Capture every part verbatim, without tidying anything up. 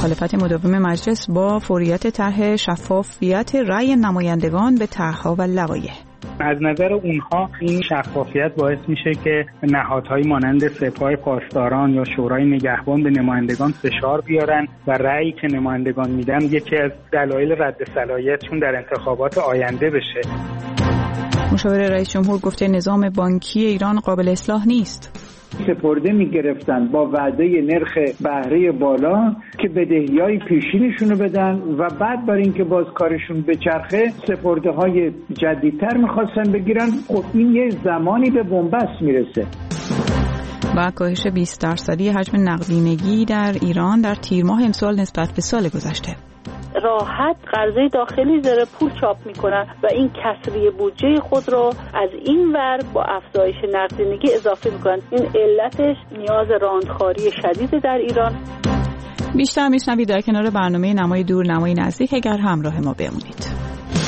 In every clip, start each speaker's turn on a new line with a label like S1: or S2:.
S1: مخالفت مداوم مجلس با فوریت طرح شفافیت رأی نمایندگان به طرح‌ها و لوایح.
S2: از نظر اونها این شفافیت باعث میشه که نهادهای مانند سپاه پاسداران یا شورای نگهبان به نمایندگان فشار بیارن و رأیی که نمایندگان میدن یکی از دلایل رد صلاحیتشون در انتخابات آینده بشه.
S1: مشاور رئیس جمهور گفته نظام بانکی ایران قابل اصلاح نیست.
S3: سپرده میگرفتن با وعده نرخ بهره بالا که بدهیای پیشینشونو بدن و بعد برای اینکه باز کارشون بچرخه سپرده های جدیدتر میخواستن بگیرن. خب این یه زمانی به بنبست میرسه.
S1: با کاهش بیست درصدی حجم نقدینگی در ایران در تیر ماه امسال نسبت به سال گذشته.
S4: راحت قرضه داخلی زیر پول چاپ میکنن و این کسری بودجه خود رو از این ور با افزایش نقدینگی اضافه میکنن. این علتش نیاز راندخاری شدید در ایران.
S1: بیشتر میشنوید در کنار برنامه نمای دور نمای نزدیک اگر همراه ما بمونید.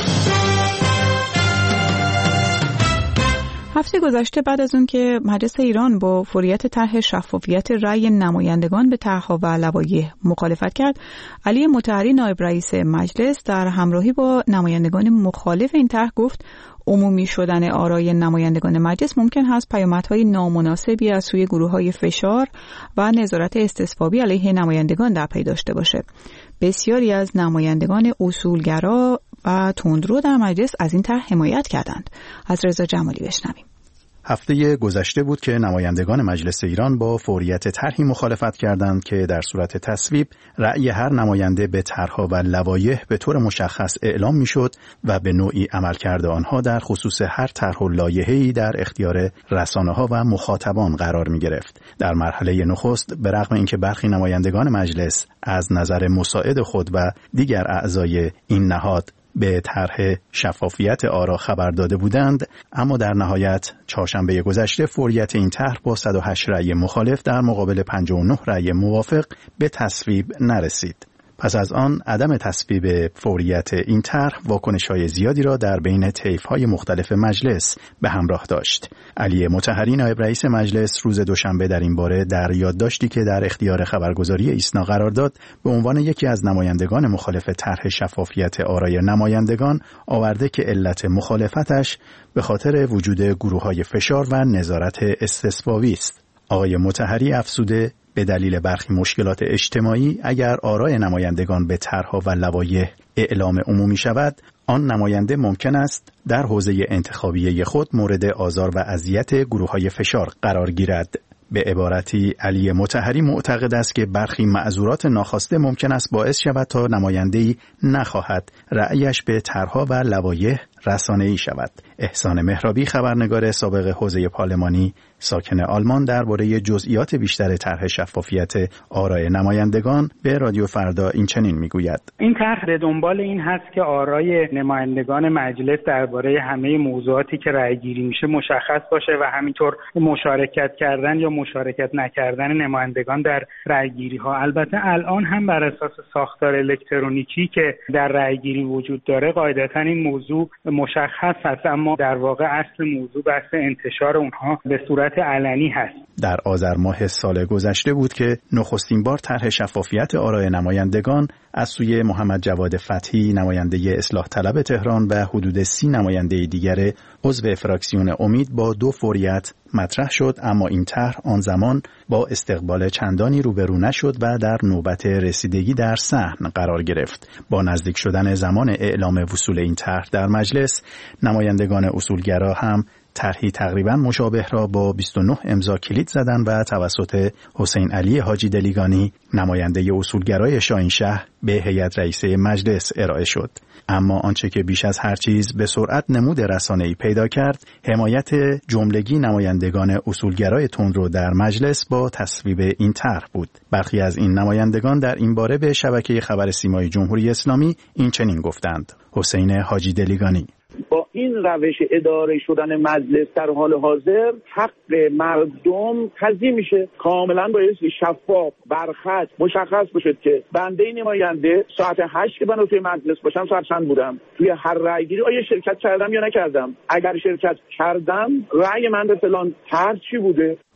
S1: هفته گذشته بعد از اون که مجلس ایران با فوریت طرح شفافیت رأی نمایندگان به طرح‌ها و لوایح مخالفت کرد، علی مطهری نایب رئیس مجلس در همراهی با نمایندگان مخالف این طرح گفت عمومی شدن آرای نمایندگان مجلس ممکن هست پیامدهای نامناسبی از سوی گروه‌های فشار و نظارت استثبابی علیه نمایندگان در پی داشته باشه. بسیاری از نمایندگان اصولگرا و تندرو در مجلس از این طرح حمایت کردند. از رضا جمالی بشنویم.
S5: هفته گذشته بود که نمایندگان مجلس ایران با فوریت طرحی مخالفت کردند که در صورت تصویب رأی هر نماینده به طرح‌ها و لوایح به طور مشخص اعلام می‌شد و به نوعی عملکرد آنها در خصوص هر طرح و لایحه‌ای در اختیار رسانه‌ها و مخاطبان قرار می‌گرفت. در مرحله نخست به رغم اینکه برخی نمایندگان مجلس از نظر مساعد خود و دیگر اعضای این نهاد به طرح شفافیت آرا خبر داده بودند، اما در نهایت چهارشنبه گذشته فوریت این طرح با صد و هشت رأی مخالف در مقابل پنجاه و نه رأی موافق به تصویب نرسید. پس از آن عدم تصویب فوریت این طرح واکنش‌های زیادی را در بین طیف‌های مختلف مجلس به همراه داشت. علی مطهری نایب رئیس مجلس روز دوشنبه در این باره در یادداشتی که در اختیار خبرگزاری ایسنا قرار داد به عنوان یکی از نمایندگان مخالف طرح شفافیت آرای نمایندگان آورده که علت مخالفتش به خاطر وجود گروه‌های فشار و نظارت استثبابی است. آقای مطهری افزوده به دلیل برخی مشکلات اجتماعی اگر آرای نمایندگان به طرح‌ها و لوایح اعلام عمومی شود، آن نماینده ممکن است در حوزه انتخابی خود مورد آزار و اذیت گروه‌های فشار قرار گیرد. به عبارتی علی مطهری معتقد است که برخی معذورات ناخواسته ممکن است باعث شود تا نماینده‌ای نخواهد رأیش به طرح‌ها و لوایح رسانه‌ای شود. احسان مهرابی خبرنگار سابق حوزه پارلمانی ساکن آلمان درباره جزئیات بیشتر طرح شفافیت آرای نمایندگان به رادیو فردا این چنین میگوید:
S2: این طرح به دنبال این هست که آرای نمایندگان مجلس درباره همه موضوعاتی که رأی‌گیری میشه مشخص باشه و همینطور مشارکت کردن یا مشارکت نکردن نمایندگان در رأی‌گیری ها. البته الان هم بر اساس ساختار الکترونیکی که در رأی‌گیری وجود داره قاعدتاً این موضوع مشخص هست، اما در واقع اصل موضوع بحث انتشار اونها به صورت علنی هست.
S5: در آذر ماه سال گذشته بود که نخستین بار طرح شفافیت آرای نمایندگان از سوی محمد جواد فتحی نماینده اصلاح طلب تهران و حدود سی نماینده دیگر عضو فراکسیون امید با دو فوریت مطرح شد، اما این طرح آن زمان با استقبال چندانی روبرو نشد و در نوبت رسیدگی در صحن قرار گرفت. با نزدیک شدن زمان اعلام وصول این طرح در مجلس، نمایندگان اصولگرا هم طرحی تقریبا مشابه را با بیست و نه امضا کلید زدند و توسط حسین علی حاجی دلیگانی نماینده اصولگرای شاهینشهر به هیئت رئیسه مجلس ارائه شد. اما آنچه که بیش از هر چیز به سرعت نمود رسانه‌ای پیدا کرد، حمایت جملگی نمایندگان اصولگرای تندرو در مجلس با تصویب این طرح بود. برخی از این نمایندگان در این باره به شبکه خبر سیمای جمهوری اسلامی این چنین گفتند: حسین حاجی دلیگانی:
S6: با این روش اداره شدن مجلس در حال حاضر حق مردم تضییع میشه. کاملا باید شفاف برخط مشخص بشه که بنده نماینده ساعت هشت که من توی مجلس باشم ساعت چند بودم، توی هر رأی گیری آیا شرکت کردم یا نکردم، اگر شرکت کردم رأی من به فلان طرح چی بوده.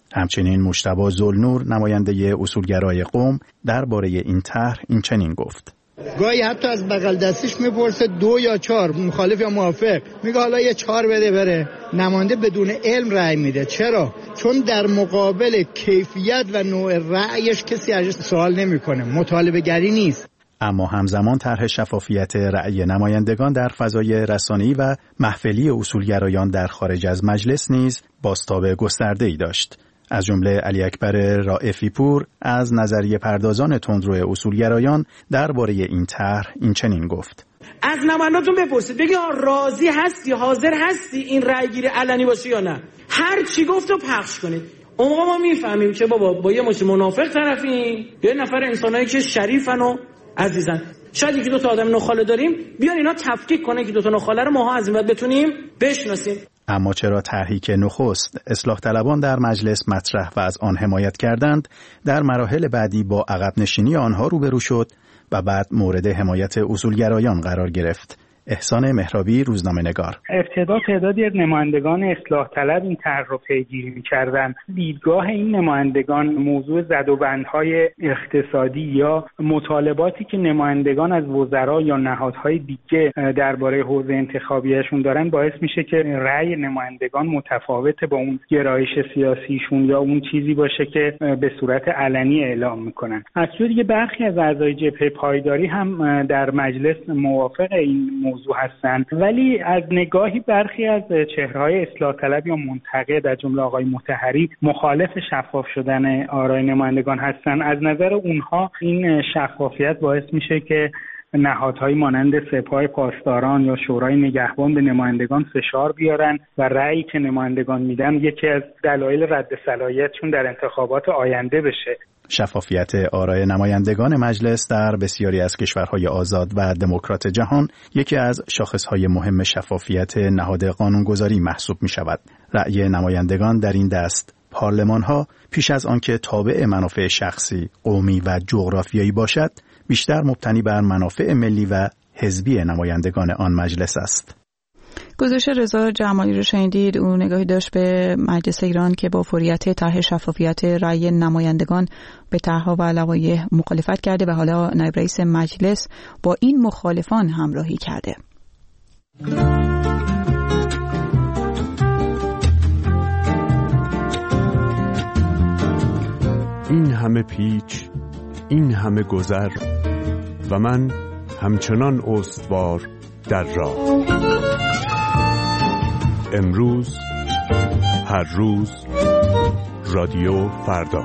S5: همچنین مجتبی ذوالنور نماینده اصولگرای قم درباره این طرح این چنین گفت:
S7: گاهی حتی از بغل دستیش میپرسه دو یا چهار، مخالف یا موافق، میگه حالا یه چهار بده بره. نماینده بدون علم رأی میده. چرا؟ چون در مقابل کیفیت و نوع رأیش کسی ازش سوال نمیکنه، مطالبه گری نیست.
S5: اما همزمان طرح شفافیت رأی نمایندگان در فضای رسانه‌ای و محفلی اصولگرایان در خارج از مجلس نیز بازتاب گسترده‌ای داشت. از جمله علی اکبر رائفی پور از نظریه پردازان تندرو اصولگرایان درباره این طرح این چنین گفت:
S8: از نماینداتون بپرسید، بگی راضی هستی، حاضر هستی این رأی گیری علنی باشه یا نه؟ هر چی گفت رو پخش کنید. اون موقع ما میفهمیم که بابا با یه مش منافق طرفیم، یه نفر انسانایی که شریفن و عزیزن. شاید یکی دو تا آدم نخاله داریم، بیان اینا تفکیک کنه که دو تا نخاله رو ماها از این بعد بتونیم بشناسیم.
S5: اما چرا طرحی که نخست اصلاح طلبان در مجلس مطرح و از آن حمایت کردند در مراحل بعدی با عقب نشینی آنها روبرو شد و بعد مورد حمایت اصولگرایان قرار گرفت؟ احسان مهرابی، روزنامه‌نگار.
S2: ابتدا تعدادی از نمایندگان اصلاح طلب این طرح رو پیگیری می‌کردند. دیدگاه این نمایندگان موضوع زدوبندهای اقتصادی یا مطالباتی که نمایندگان از وزرا یا نهادهای دیگه درباره حوزه انتخابیشون دارن باعث میشه که رأی نمایندگان متفاوت با اون گرایش سیاسیشون یا اون چیزی باشه که به صورت علنی اعلام میکنن. از سوی دیگه برخی از اعضای جبهه پایداری هم در مجلس موافق این موضوع هستند، ولی از نگاهی برخی از چهره‌های اصلاح طلب یا منتقد از جمله آقای مطهری مخالف شفاف شدن آرای نمایندگان هستند. از نظر اونها این شفافیت باعث میشه که نهادهای مانند سپاه پاسداران یا شورای نگهبان به نمایندگان فشار بیارن و رأیی که نمایندگان میدن یکی از دلایل رد صلاحیتشون در انتخابات آینده بشه.
S5: شفافیت آرای نمایندگان مجلس در بسیاری از کشورهای آزاد و دموکرات جهان یکی از شاخصهای مهم شفافیت نهاد قانونگذاری محسوب می شود. رأی نمایندگان در این دست پارلمان‌ها پیش از آنکه تابع منافع شخصی، قومی و جغرافیایی باشد، بیشتر مبتنی بر منافع ملی و حزبی نمایندگان آن مجلس است.
S1: گزارش رضا جمالی رو شنیدید. او نگاهی داشت به مجلس ایران که با فوریت طرح شفافیت رأی نمایندگان به طرح‌ها و لوایح مخالفت کرده و حالا نایب رئیس مجلس با این مخالفان همراهی کرده.
S9: این همه پیچ، این همه گذر و من همچنان استوار در راه. امروز، هر روز، رادیو فردا.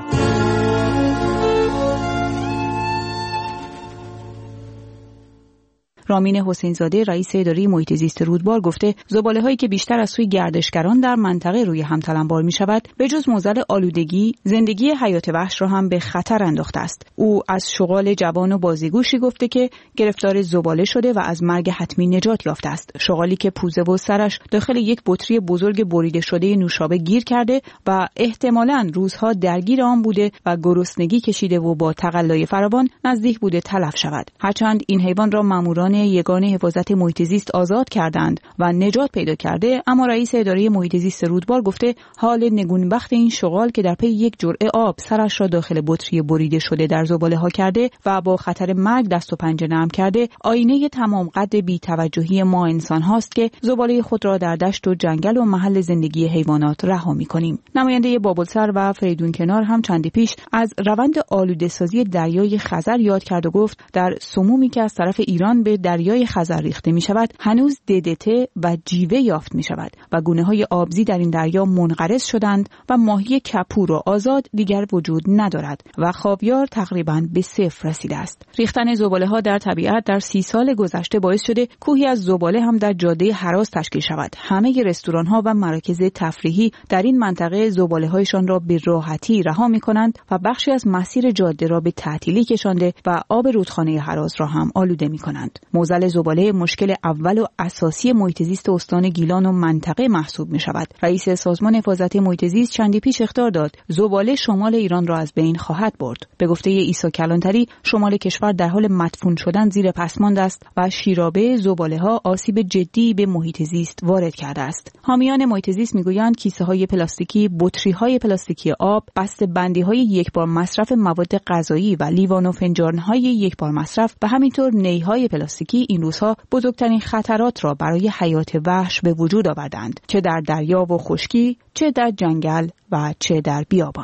S1: رامین حسین زاده رئیس اداره محیط زیست رودبار گفته زباله‌هایی که بیشتر از سوی گردشگران در منطقه روی هم تلمبار می‌شود به جز معضل آلودگی زندگی حیات وحش را هم به خطر انداخته است. او از شغال جوان و بازیگوشی گفته که گرفتار زباله شده و از مرگ حتمی نجات یافته است. شغالی که پوزه و سرش داخل یک بطری بزرگ بریده شده نوشابه گیر کرده و احتمالاً روزها درگیر آن بوده و گرسنگی کشیده و با تقلای فراوان نزدیک بوده تلف شود. هرچند این حیوان را ماموران یگان حفاظت محیط زیست آزاد کردند و نجات پیدا کرده، اما رئیس اداره محیط زیست رودبار گفته حال نگونبخت این شغال که در پی یک جرعه آب سرش را داخل بطری بریده شده در زباله‌ها کرده و با خطر مرگ دست و پنجه نرم کرده، آینه تمام قد بی‌توجهی ما انسان هاست که زباله خود را در دشت و جنگل و محل زندگی حیوانات رها می‌کنیم. نماینده بابلسر و فریدون کنار هم چندی پیش از روند آلوده‌سازی دریای خزر یاد کرد و گفت در سمومی که از طرف ایران به دریای خزر ریخته می شود هنوز ددت و جیوه یافت می شود و گونه های آبزی در این دریا منقرض شدند و ماهی کپور و آزاد دیگر وجود ندارد و خاویار تقریباً به صفر رسیده است. ریختن زباله ها در طبیعت در سی سال گذشته باعث شده کوهی از زباله هم در جاده هراز تشکیل شود. همه رستوران ها و مراکز تفریحی در این منطقه زباله هایشان را به راحتی رها می کنند و بخشی از مسیر جاده را به تعطیلی کشانده و آب رودخانه هراز را هم آلوده می کنند. معضل زباله مشکل اول و اساسی محیط زیست استان گیلان و منطقه محسوب می شود. رئیس سازمان حفاظت محیط زیست چندی پیش اخطار داد زباله شمال ایران را از بین خواهد برد. به گفته عیسی کلانتری، شمال کشور در حال مدفون شدن زیر پسماند است و شیرابه زباله‌ها آسیب جدی به محیط زیست وارد کرده است. حامیان محیط زیست میگویند کیسه‌های پلاستیکی، بطری‌های پلاستیکی آب، بسته‌بندی‌های یکبار مصرف مواد غذایی و لیوان و فنجان‌های یکبار مصرف و همینطور نی‌های پلاستیکی این روزها بزرگترین خطرات را برای حیات وحش به وجود آوردند، چه در دریا و خشکی، چه در جنگل و چه در بیابان.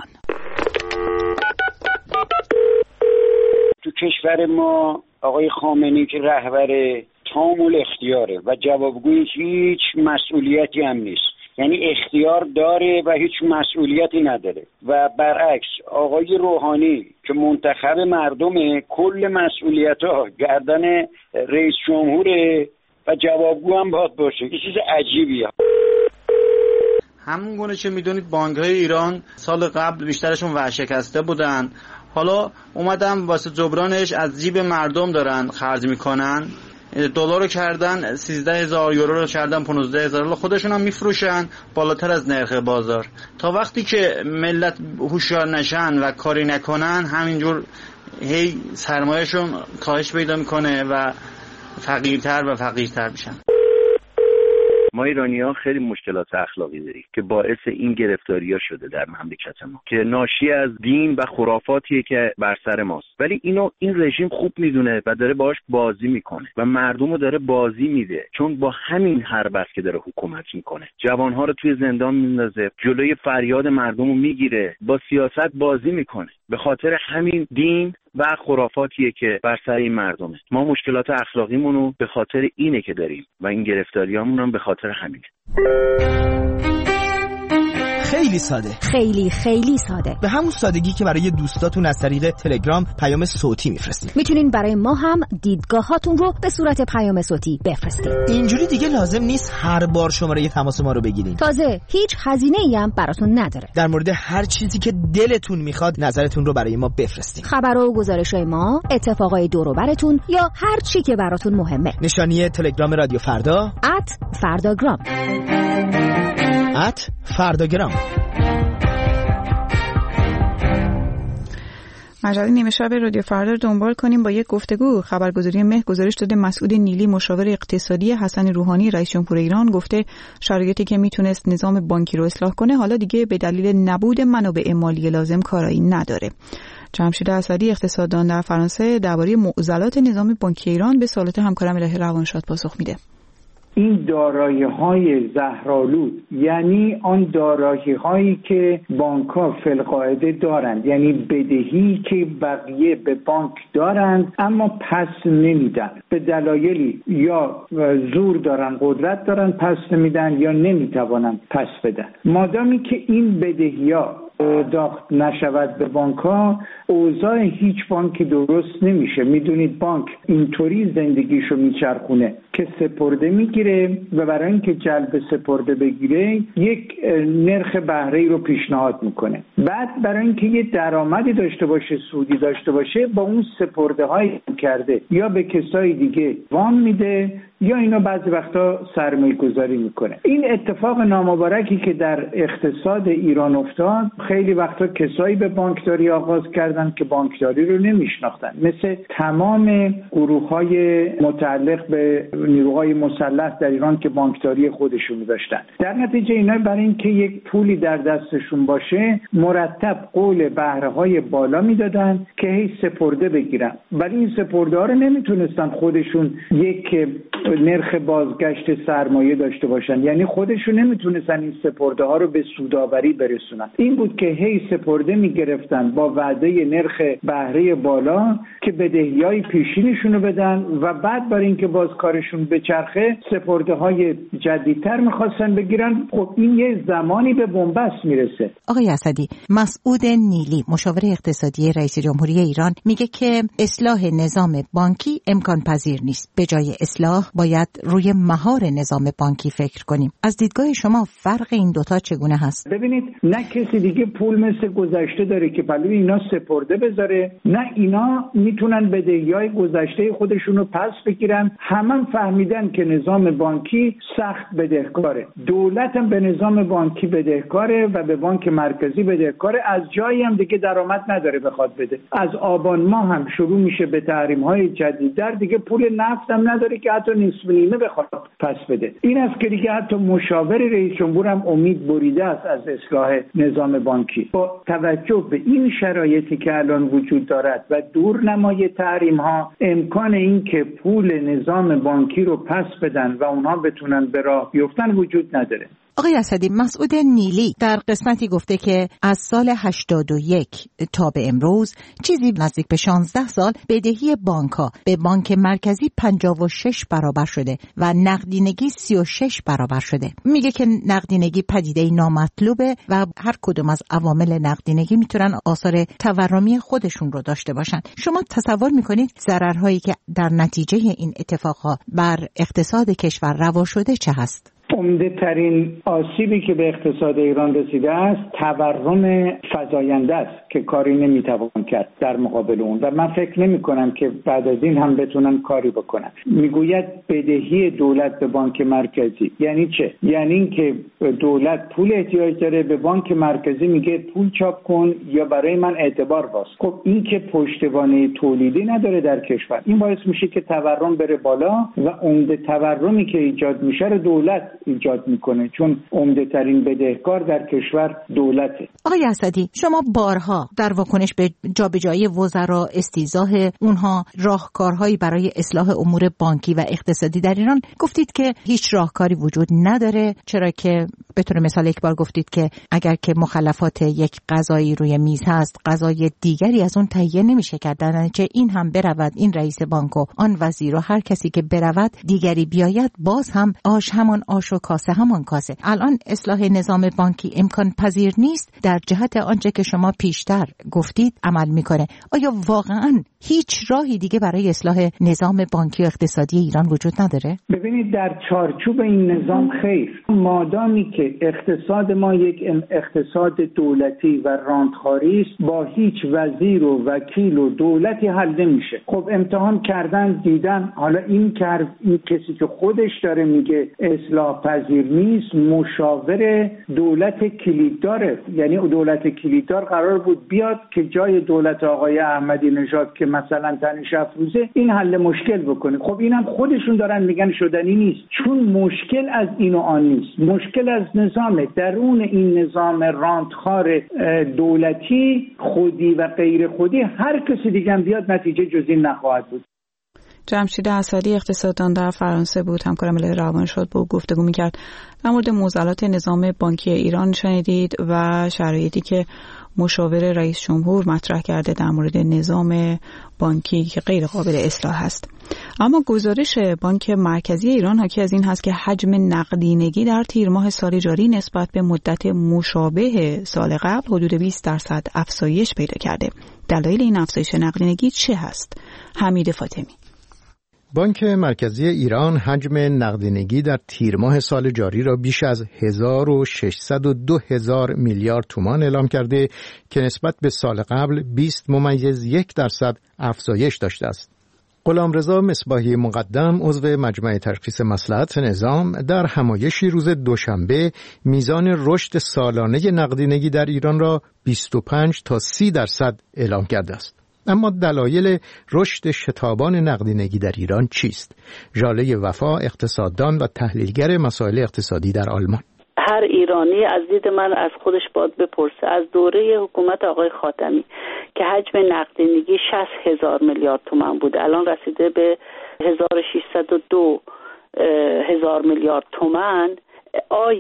S10: تو کشور ما آقای خامنه‌ای که رهبر تام الاختیاره و جوابگوی هیچ مسئولیتی هم نیست، یعنی اختیار داره و هیچ مسئولیتی نداره، و برعکس آقای روحانی که منتخب مردمه کل مسئولیت‌ها گردن رئیس جمهوره و جوابگو هم باید باشه. یه چیز عجیبیه.
S11: همون گونه که میدونید بانک‌های ایران سال قبل بیشترشون ورشکسته بودن، حالا اومدن واسه جبرانش از جیب مردم دارن خرج میکنن. دلار رو کردن سیزده هزار، یورو رو کردن پانزده هزار، خودشون هم میفروشن بالاتر از نرخ بازار. تا وقتی که ملت هوشیار نشن و کاری نکنن همینجور هی سرمایه‌شون کاهش پیدا میکنه و فقیرتر و فقیرتر میشن.
S12: ما ایرانی‌ها خیلی مشکلات اخلاقی داریم که باعث این گرفتاری‌ها شده در مملکت ما که ناشی از دین و خرافاتیه که بر سر ماست، ولی اینو این رژیم خوب میدونه و داره باهاش بازی میکنه و مردمو داره بازی میده، چون با همین حرب است که داره حکومت میکنه. جوانها رو توی زندان میندازه، جلوی فریاد مردمو میگیره، با سیاست بازی میکنه. به خاطر همین دین و خرافاتیه که بر سر این مردمه. ما مشکلات اخلاقیمون رو به خاطر اینه که داریم و این گرفتاریامون هم به خاطر همینه.
S13: خیلی ساده،
S14: خیلی خیلی ساده،
S13: به همون سادگی که برای دوستاتون از طریق تلگرام پیام صوتی میفرستید.
S14: میتونین برای ما هم دیدگاهاتون رو به صورت پیام صوتی بفرستید.
S13: اینجوری دیگه لازم نیست هر بار شماره تماس ما رو بگیرین.
S14: تازه هیچ هزینه‌ای هم براتون نداره.
S13: در مورد هر چیزی که دلتون میخواد نظرتون رو برای ما بفرستید.
S14: خبر و گزارش‌های ما، اتفاقای دور و براتون یا هر چی که براتون مهمه.
S13: نشانی تلگرام رادیو فردا
S14: ات فرداگرام
S13: ات فرداگرام.
S1: مجله نیمه شب رادیو فردا رو دنبال کنیم با یک گفتگو. خبرگزاری مه گزارش داده مسعود نیلی مشاور اقتصادی حسن روحانی رئیس جمهور ایران گفته شرایطی که میتونست نظام بانکی رو اصلاح کنه حالا دیگه به دلیل نبود منابع مالی لازم کارایی نداره. جمشید اسدی اقتصاددان در فرانسه درباره معضلات نظام بانکی ایران به سوالات همکارم الهی روانشاد پاسخ میده.
S3: این دارایی‌های زهرآلود یعنی آن دارایی‌هایی که بانک‌ها فی‌القاعده دارند، یعنی بدهی که بقیه به بانک دارند اما پس نمیدن، به دلایلی یا زور دارن، قدرت دارن پس نمیدن یا نمیتوانن پس بدن. مادامی که این بدهی‌ها داخت نشود به بانک‌ها، اوضاع هیچ بانکی درست نمیشه. میدونید بانک اینطوری زندگیشو میچرخونه که سپرده میگیره و برای اینکه جلب سپرده بگیره یک نرخ بهره‌ای رو پیشنهاد میکنه، بعد برای اینکه یه درآمدی داشته باشه، سودی داشته باشه، با اون سپرده هایی کرده یا به کسای دیگه وام میده یا اینا بعضی وقتا سرمایه گذاری میکنه. این اتفاق نامبارکی که در اقتصاد ایران افتاد، خیلی وقتا کسایی به بانکداری آغاز کردن که بانکداری رو نمیشناختن، مثل تمام گروه‌های متعلق به نیروهای مسلح در ایران که بانکداری خودشون داشتن. در نتیجه اینا برای اینکه یک پولی در دستشون باشه مرتب قول بهره‌های بالا میدادن که هی سپرده بگیرن، ولی این سپرده ها رو نمیتونستن خودشون یک نرخ بازگشت سرمایه داشته باشن، یعنی خودشون نمیتونستن این سپرده ها رو به سودآوری برسونن. این بود که هی سپرده میگرفتن با وعده نرخ بهره بالا که بدهیای پیشینشون رو بدن و بعد برای اینکه باز کارشون به چرخه سپرده های جدیدتر میخواستن بگیرن. خب این یه زمانی به بنبست میرسه.
S15: آقای اسدی، مسعود نیلی مشاور اقتصادی رئیس جمهوری ایران میگه که اصلاح نظام بانکی امکان پذیر نیست. به جای اصلاح باید روی مهار نظام بانکی فکر کنیم. از دیدگاه شما فرق این دوتا چگونه هست؟
S3: ببینید، نه کسی دیگه پول مثل گذشته داره که پلوی اینا سپرده بذاره، نه اینا میتونن بدهی‌های گذشته خودشونو پس بگیرن. همه فهمیدن که نظام بانکی سخت بدهکاره، دولت هم به نظام بانکی بدهکاره و به بانک مرکزی بدهکاره، از جایی هم دیگه درآمد نداره بخواد بده. از آبان ماه هم شروع میشه به تحریم‌های جدیدتر، دیگه پول نفت هم نداره که حتی نصف نیمه بخواد پس بده. این است که دیگه حتی مشاور رئیس جمهور هم امید بریده است از اصلاح نظام بانکی. با توجه به این شرایطی که الان وجود دارد و دورنمای تحریم‌ها، امکان این که پول نظام بانکی رو پس بدن و اونها بتونن به راه بیفتن وجود نداره.
S15: آقای اسدی، مسعود نیلی در قسمتی گفته که از سال هشتاد و یک تا به امروز چیزی نزدیک به شانزده سال بدهی بانک‌ها به بانک مرکزی پنجاه و شش برابر شده و نقدینگی سی و شش برابر شده. میگه که نقدینگی پدیده نامطلوبه و هر کدوم از عوامل نقدینگی میتونن آثار تورمی خودشون رو داشته باشن. شما تصور میکنید ضررهایی که در نتیجه این اتفاقها بر اقتصاد کشور روا شده چه هست؟
S3: عمده ترین آسیبی که به اقتصاد ایران رسیده است تورم فزاینده است که کاری نمیتوان کرد در مقابل اون و من فکر نمی کنم که بعد از این هم بتونن کاری بکنن. میگوید بدهی دولت به بانک مرکزی یعنی چه؟ یعنی این که دولت پول احتیاج داره، به بانک مرکزی میگه پول چاپ کن یا برای من اعتبار باز. خب این که پشتوانه تولیدی نداره در کشور، این باعث میشه که تورم بره بالا و عمده تورمی که ایجاد میشه رو دولت ایجاد میکنه، چون عمده ترین بدهکار در کشور دولته.
S15: آقای اسدی، شما بارها در واکنش به جابجایی وزرا، استیضاح اونها، راهکارهایی برای اصلاح امور بانکی و اقتصادی در ایران گفتید که هیچ راهکاری وجود نداره، چرا که به طور مثال یک بار گفتید که اگر که مخلفات یک غذایی روی میز هست، غذای دیگری از اون تهیه نمیشه کردن، چه این هم برود، این رئیس بانک و آن وزیر و هر کسی که برود دیگری بیاید، باز هم آش همان آش و کاسه همان کاسه. الان اصلاح نظام بانکی امکان پذیر نیست، در جهت آنچه که شما پیشتر گفتید عمل میکنه. آیا واقعا هیچ راهی دیگه برای اصلاح نظام بانکی و اقتصادی ایران وجود نداره؟
S3: ببینید، در چارچوب این نظام خیر، مادامی که اقتصاد ما یک اقتصاد دولتی و رانتخواری است، با هیچ وزیر و وکیل و دولتی حل نمیشه. خب امتحان کردن، دیدن، حالا این که این کسی که خودش داره میگه اصلاح پذیر نیست، مشاور دولت کلیدداره. یعنی دولت کلیددار قرار بود بیاد که جای دولت آقای احمدی نژاد که مثلا تنش افروزه این حل مشکل بکنه. خب اینم خودشون دارن میگن شدنی نیست، چون مشکل از این و آن نیست، مشکل از نظام درون این نظام رانتخوار دولتی، خودی و غیر خودی. هر کسی دیگه هم بیاد نتیجه جز این نخواهد بود.
S1: جمشید اسدی اقتصاددان در فرانسه بود، همکار ملی روان شد، با گفتگو میکرد در مورد معضلات نظام بانکی ایران شنیدید و شرایطی که مشاور رئیس جمهور مطرح کرده در مورد نظام بانکی که غیر قابل اصلاح است. اما گزارش بانک مرکزی ایران حاکی از این هست که حجم نقدینگی در تیر ماه سال جاری نسبت به مدت مشابه سال قبل حدود بیست درصد افزایش پیدا کرده. دلایل این افزایش نقدینگی چه هست؟ حمید فاطمی.
S16: بانک مرکزی ایران حجم نقدینگی در تیر ماه سال جاری را بیش از هزار و ششصد و دو هزار میلیارد تومان اعلام کرده که نسبت به سال قبل بیست ممیز یک درصد افزایش داشته است. غلامرضا مصباحی مقدم عضو مجمع تشخیص مصلحت نظام در همایشی روز دوشنبه میزان رشد سالانه نقدینگی در ایران را بیست و پنج تا سی درصد اعلام کرده است. اما دلایل رشد شتابان نقدینگی در ایران چیست؟ ژاله وفا، اقتصاددان و تحلیلگر مسائل اقتصادی در آلمان.
S4: هر ایرانی از دید من از خودش باید بپرسه، از دوره حکومت آقای خاتمی که حجم نقدینگی شصت هزار میلیارد تومان بود، الان رسیده به هزار و ششصد و دو هزار میلیارد تومان، آیا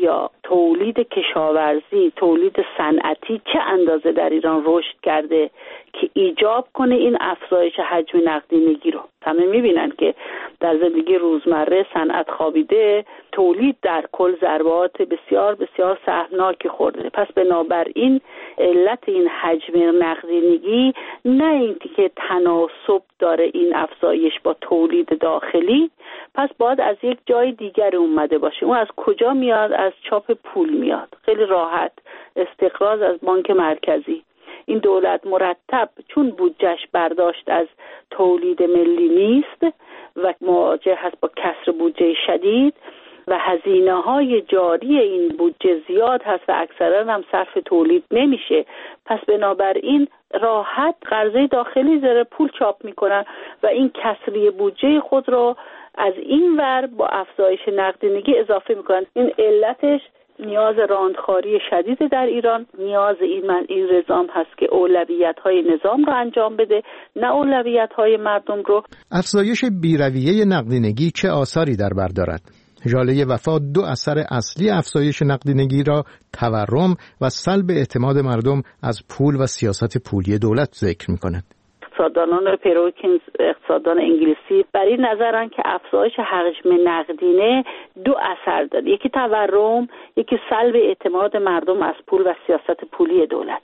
S4: تولید کشاورزی، تولید صنعتی چه اندازه در ایران رشد کرده که ایجاب کنه این افزایش حجم نقدینگی رو. همه میبینن که در زندگی روزمره صنعت خوابیده، تولید در کل ضربات بسیار بسیار سهمناکی خورده. پس بنابراین علت این حجم نقدینگی نه اینکه که تناسب داره این افزایش با تولید داخلی، پس باید از یک جای دیگر اومده باشه. اون از کجا میاد؟ از چاپ پول میاد. خیلی راحت، استقراض از بانک مرکزی. این دولت مرتب چون بودجهش برداشت از تولید ملی نیست و مواجه هست با کسر بودجه شدید و هزینه های جاری این بودجه زیاد هست و اکثرا هم صرف تولید نمیشه، پس بنابراین راحت قرضه داخلی زیر پول چاپ میکنن و این کسری بودجه خود رو از این ور با افزایش نقدینگی اضافه میکنن. این علتش نیاز راندخاری شدید در ایران، نیاز این من این نظام هست که اولویت‌های نظام رو انجام بده، نه اولویت‌های مردم رو.
S16: افزایش بی‌رویه نقدینگی چه آثاری در بر دارد؟ ژاله وفا دو اثر اصلی افزایش نقدینگی را تورم و سلب اعتماد مردم از پول و سیاست پولی دولت ذکر می‌کند.
S4: اقتصاددانان پیروکینز، اقتصاددان انگلیسی، بر این نظرن که افزایش حجم نقدینه دو اثر داره، یکی تورم، یکی سلب اعتماد مردم از پول و سیاست پولی دولت.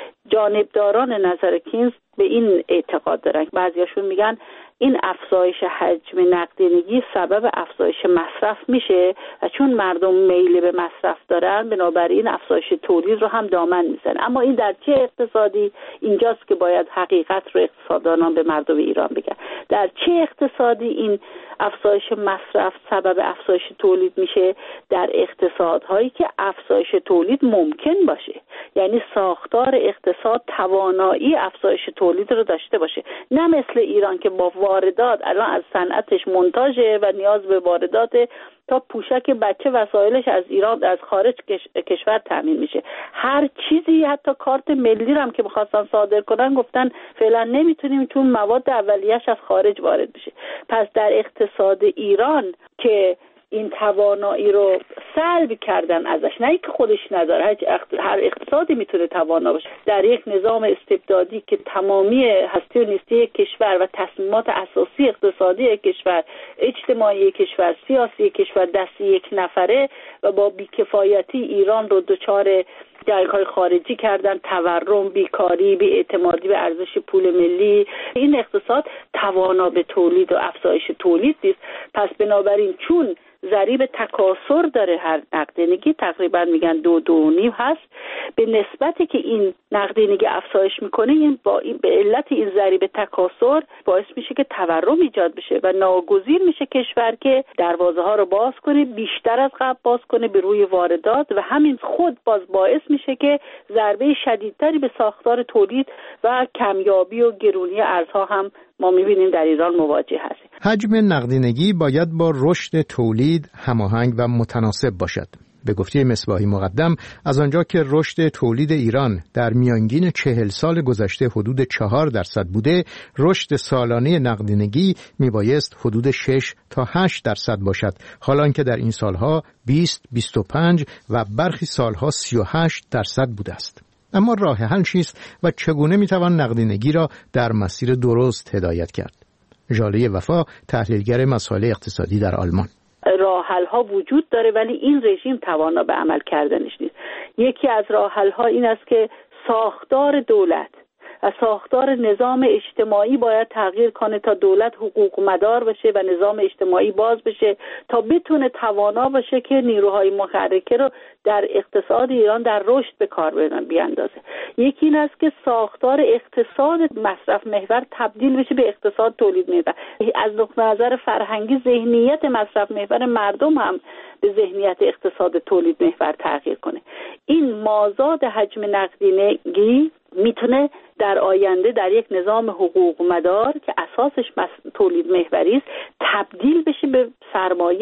S4: جانبداران نظر کینز به این اعتقاد دارن، بعضیاشون میگن این افزایش حجم نقدینگی سبب افزایش مصرف میشه و چون مردم میل به مصرف دارن بنابراین افزایش تولید رو هم دامن میزنه. اما این در چه اقتصادی؟ اینجاست که باید حقیقت رو اقتصاددانان به مردم ایران بگن. در چه اقتصادی این افزایش مصرف سبب افزایش تولید میشه؟ در اقتصادهایی که افزایش تولید ممکن باشه، یعنی ساختار اقتصاد توانایی افزایش تولید رو داشته باشه، نه مثل ایران که با واردات الان از صنعتش منتاجه و نیاز به واردات تا پوشک بچه وسایلش از ایران از خارج کشور تامین میشه. هر چیزی حتی کارت ملی هم که می‌خواستن صادر کنن گفتن فعلا نمیتونیم چون مواد اولیه‌اش از خارج وارد میشه. پس در اقتصاد ایران که این توانایی رو سلب کردن ازش، نه اینکه خودش نداره، هر اقتصادی میتونه توانا باشه. در یک نظام استبدادی که تمامی هستی و نیستی کشور و تصمیمات اساسی اقتصادی کشور، اجتماعی کشور، سیاسی کشور دست یک نفره و با بیکفایتی ایران رو دچار جنگ‌های خارجی کردن، تورم، بیکاری، بی‌اعتمادی به ارزش پول ملی، این اقتصاد توانا به تولید و افزایش تولید نیست. پس بنابراین چون ضریب تکاثر داره هر نقدینگی، تقریبا میگن دو دو نیم هست، به نسبتی که این نقدینگی افزایش میکنه این با این به علت این ضریب تکاثر باعث میشه که تورم ایجاد بشه و ناگزیر میشه کشور که دروازه ها رو باز کنه، بیشتر از قبل باز کنه به روی واردات و همین خود باز باعث میشه که ضربه شدیدتری به ساختار تولید و کمیابی و گرونی ارزها هم ما می‌بینیم در ایران مواجه هستیم.
S16: حجم نقدینگی باید با رشد تولید هماهنگ و متناسب باشد. به گفته مصباحی مقدم، از آنجا که رشد تولید ایران در میانگین چهل سال گذشته حدود چهار درصد بوده، رشد سالانه نقدینگی میبایست حدود شش تا هشت درصد باشد، حالان که در این سالها بیست، بیست و پنج و برخی سالها سی و هشت درصد بوده است. اما راه حل چیست و چگونه میتوان نقدینگی را در مسیر درست هدایت کرد؟ ژاله وفا، تحلیلگر مسائل اقتصادی در آلمان:
S4: راه حل ها وجود داره ولی این رژیم توانا به عمل کردنش نیست. یکی از راه حل ها این است که ساختار دولت و ساختار نظام اجتماعی باید تغییر کنه تا دولت حقوق مدار بشه و نظام اجتماعی باز بشه تا بتونه توانا باشه که نیروهای محرکه رو در اقتصاد ایران در رشد به کار بیاندازه. یکی این است که ساختار اقتصاد مصرف محور تبدیل بشه به اقتصاد تولید محور. از نقطه نظر فرهنگی ذهنیت مصرف محور مردم هم به ذهنیت اقتصاد تولید محور تغییر کنه. این مازاد حجم نقدینگی میتونه در آینده در یک نظام حقوق مدار که اساسش تولید محوری است تبدیل بشه به سرمایه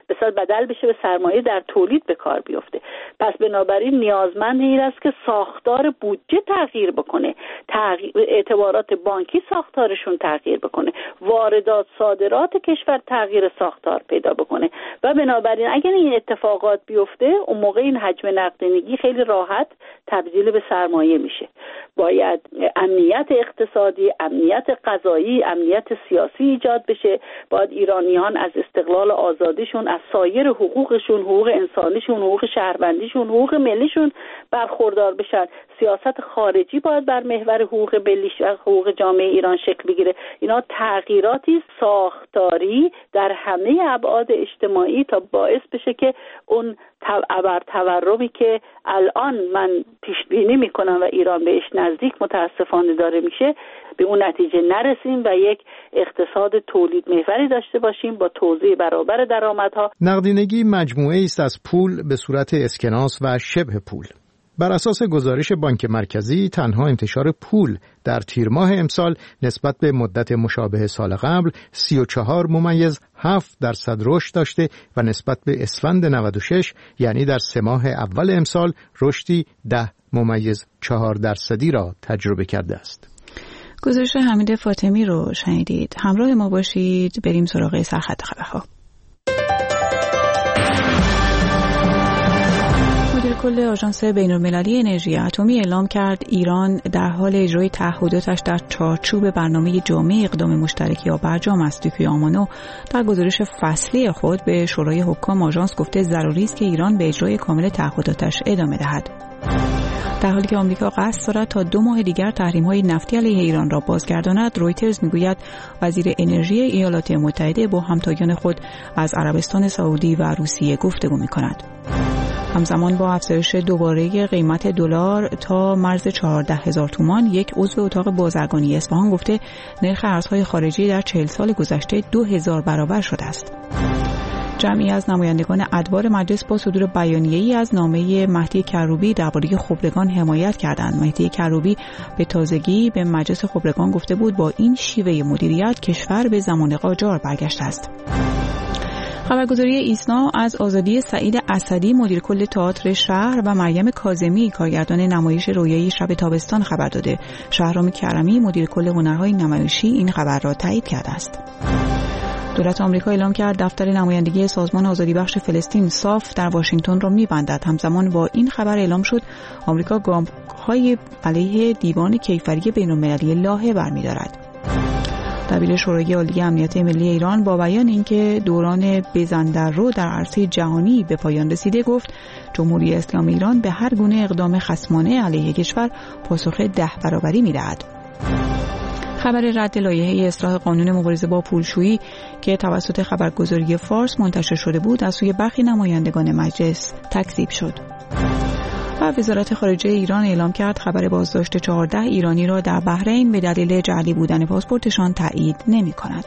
S4: به صورت بدل بشه به سرمایه در تولید به کار بیفته. پس بنابراین نیازمند این است که ساختار بودجه تغییر بکنه، تغییر اعتبارات بانکی ساختارشون تغییر بکنه، واردات صادرات کشور تغییر ساختار پیدا بکنه و بنابراین اگر این اتفاقات بیفته اون موقع این حجم نقدینگی خیلی راحت تبدیل به سرمایه میشه. باید امنیت اقتصادی، امنیت غذایی، امنیت سیاسی ایجاد بشه. باید ایرانیان از استقلال آزادیشون، از سایر حقوقشون، حقوق انسانیشون، حقوق شهروندیشون، حقوق ملیشون برخوردار بشن. سیاست خارجی باید بر محور حقوق ملی و حقوق جامعه ایران شکل بگیره. اینا تغییراتی ساختاری در همه ابعاد اجتماعی تا باعث بشه که اون ابر تورمی که الان من پیش بینی میکنم و ایران بهش نزدیک متاسفانه داره میشه به اون نتیجه نرسیم و یک اقتصاد تولید محوری داشته باشیم با توزیع برابر درآمدها.
S16: نقدینگی مجموعه است از پول به صورت اسکناس و شبه پول. بر اساس گزارش بانک مرکزی تنها انتشار پول در تیر ماه امسال نسبت به مدت مشابه سال قبل سی و چهار ممیز هفت درصد رشد داشته و نسبت به اسفند نود و شش یعنی در سه ماه اول امسال رشدی ده ممیز چهار درصدی را تجربه کرده است.
S1: گزارش حمید فاطمی رو شنیدید. همراه ما باشید، بریم سراغ سرخط خبرها. کل آژانس بین‌المللی انرژی اتمی اعلام کرد ایران در حال اجرای تعهداتش در چارچوب برنامه جامع اقدام مشترک یا برجام است. توکی آمانو در گزارش فصلی خود به شورای حکام آژانس گفته ضروری است که ایران به اجرای کامل تعهداتش ادامه دهد. در حالی که آمریکا قصد دارد تا دو ماه دیگر تحریم‌های نفتی علیه ایران را بازگرداند، رویترز میگوید وزیر انرژی ایالات متحده با همتایان خود از عربستان سعودی و روسیه گفتگو می‌کند. همزمان با افزایش دوباره قیمت دلار تا مرز چهارده هزار تومان، یک عضو اتاق بازرگانی اصفهان گفته نرخ ارزهای خارجی در چهل سال گذشته دو هزار برابر شده است. جمعی از نمایندگان ادوار مجلس با صدور بیانیه‌ای از نامه مهدی کروبی درباره خبرگان حمایت کردند. مهدی کروبی به تازگی به مجلس خبرگان گفته بود با این شیوه مدیریت کشور به زمان قاجار برگشته است. خبرگزاری ایسنا از آزادی سعید اسدی مدیر کل تئاتر شهر و مریم کاظمی کارگردان نمایش رویایی شب تابستان خبر داده. شهرام کرمی مدیر کل هنرهای نمایشی این خبر را تایید کرده است. دولت آمریکا اعلام کرد دفتر نمایندگی سازمان آزادی بخش فلسطین صاف در واشنگتن را می‌بندد. همزمان با این خبر اعلام شد آمریکا گام‌های علیه دیوان کیفری بین‌المللی لاهه برمی‌دارد. دبیر شورای عالی امنیت ملی ایران با بیان اینکه دوران بزندرو در عرصه جهانی به پایان رسیده گفت جمهوری اسلامی ایران به هر گونه اقدام خصمانه علیه کشور پاسخ ده برابری می‌دهد. خبر رد لایحه اصلاح قانون مبارزه با پولشویی که توسط خبرگزاری فارس منتشر شده بود از سوی برخی نمایندگان مجلس تکذیب شد. و وزارت خارجه ایران اعلام کرد خبر بازداشت چهارده ایرانی را در بحرین به دلیل جعلی بودن پاسپورتشان تایید نمی‌کند.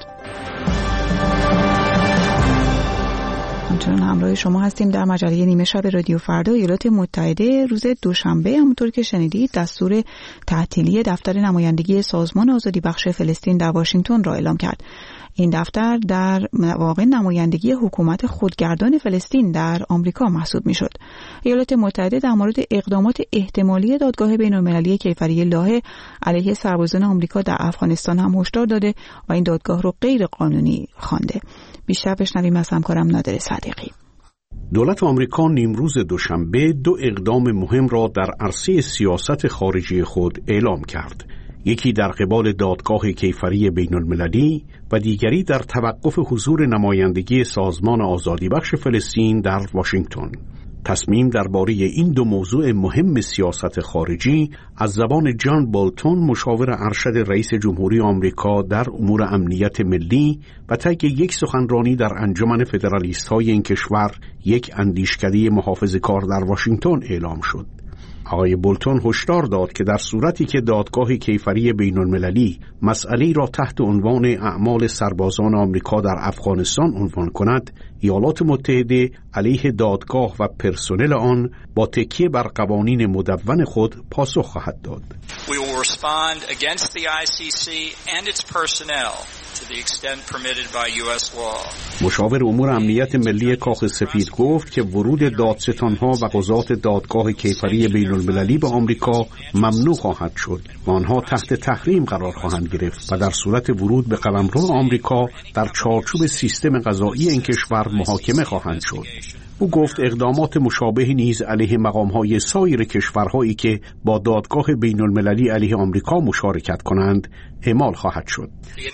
S1: همچنان همراه شما هستیم در مجله نیمه شب رادیو فردا. ایالات متحده روز دوشنبه همونطور که شنیدید دستور تعطیلی دفتر نمایندگی سازمان آزادی بخش فلسطین در واشنگتن را اعلام کرد. این دفتر در واقع نمایندگی حکومت خودگردان فلسطین در آمریکا محسوب میشد. ایالات متحده در مورد اقدامات احتمالی دادگاه بین‌المللی کیفری لاهه علیه سربازان آمریکا در افغانستان هم هشدار داده و این دادگاه را غیر قانونی خوانده. بیشتر بشنویم از همکارم نادر صدیقی.
S17: دولت آمریکا نیمروز دوشنبه دو اقدام مهم را در عرصه سیاست خارجی خود اعلام کرد. یکی در قبال دادگاه کیفری بین المللی و دیگری در توقف حضور نمایندگی سازمان آزادی بخش فلسطین در واشنگتن. تصمیم درباره این دو موضوع مهم سیاست خارجی از زبان جان بولتون مشاور ارشد رئیس جمهوری آمریکا در امور امنیت ملی و طی یک سخنرانی در انجمن فدرالیست‌های این کشور یک اندیشکده محافظه‌کار در واشنگتن اعلام شد. آقای بولتون هشدار داد که در صورتی که دادگاه کیفری بین المللی مسئله را تحت عنوان اعمال سربازان آمریکا در افغانستان عنوان کند، ایالات متحده علیه دادگاه و پرسنل آن با تکیه بر قوانین مدون خود پاسخ خواهد داد.
S18: We will respond against the I C C and its personnel
S17: مشاور امور امنیت ملی کاخ سفید گفت که ورود دادستان‌ها و قضات دادگاه کیفری بین المللی به آمریکا ممنوع خواهد شد و آنها تحت تحریم قرار خواهند گرفت و در صورت ورود به قلمرو آمریکا در چارچوب سیستم قضایی این کشور محاکمه خواهند شد. او گفت اقدامات مشابهی نیز علیه مقام‌های سایر کشورهایی که با دادگاه بین المللی علیه آمریکا مشارکت کنند اعمال خواهد شد.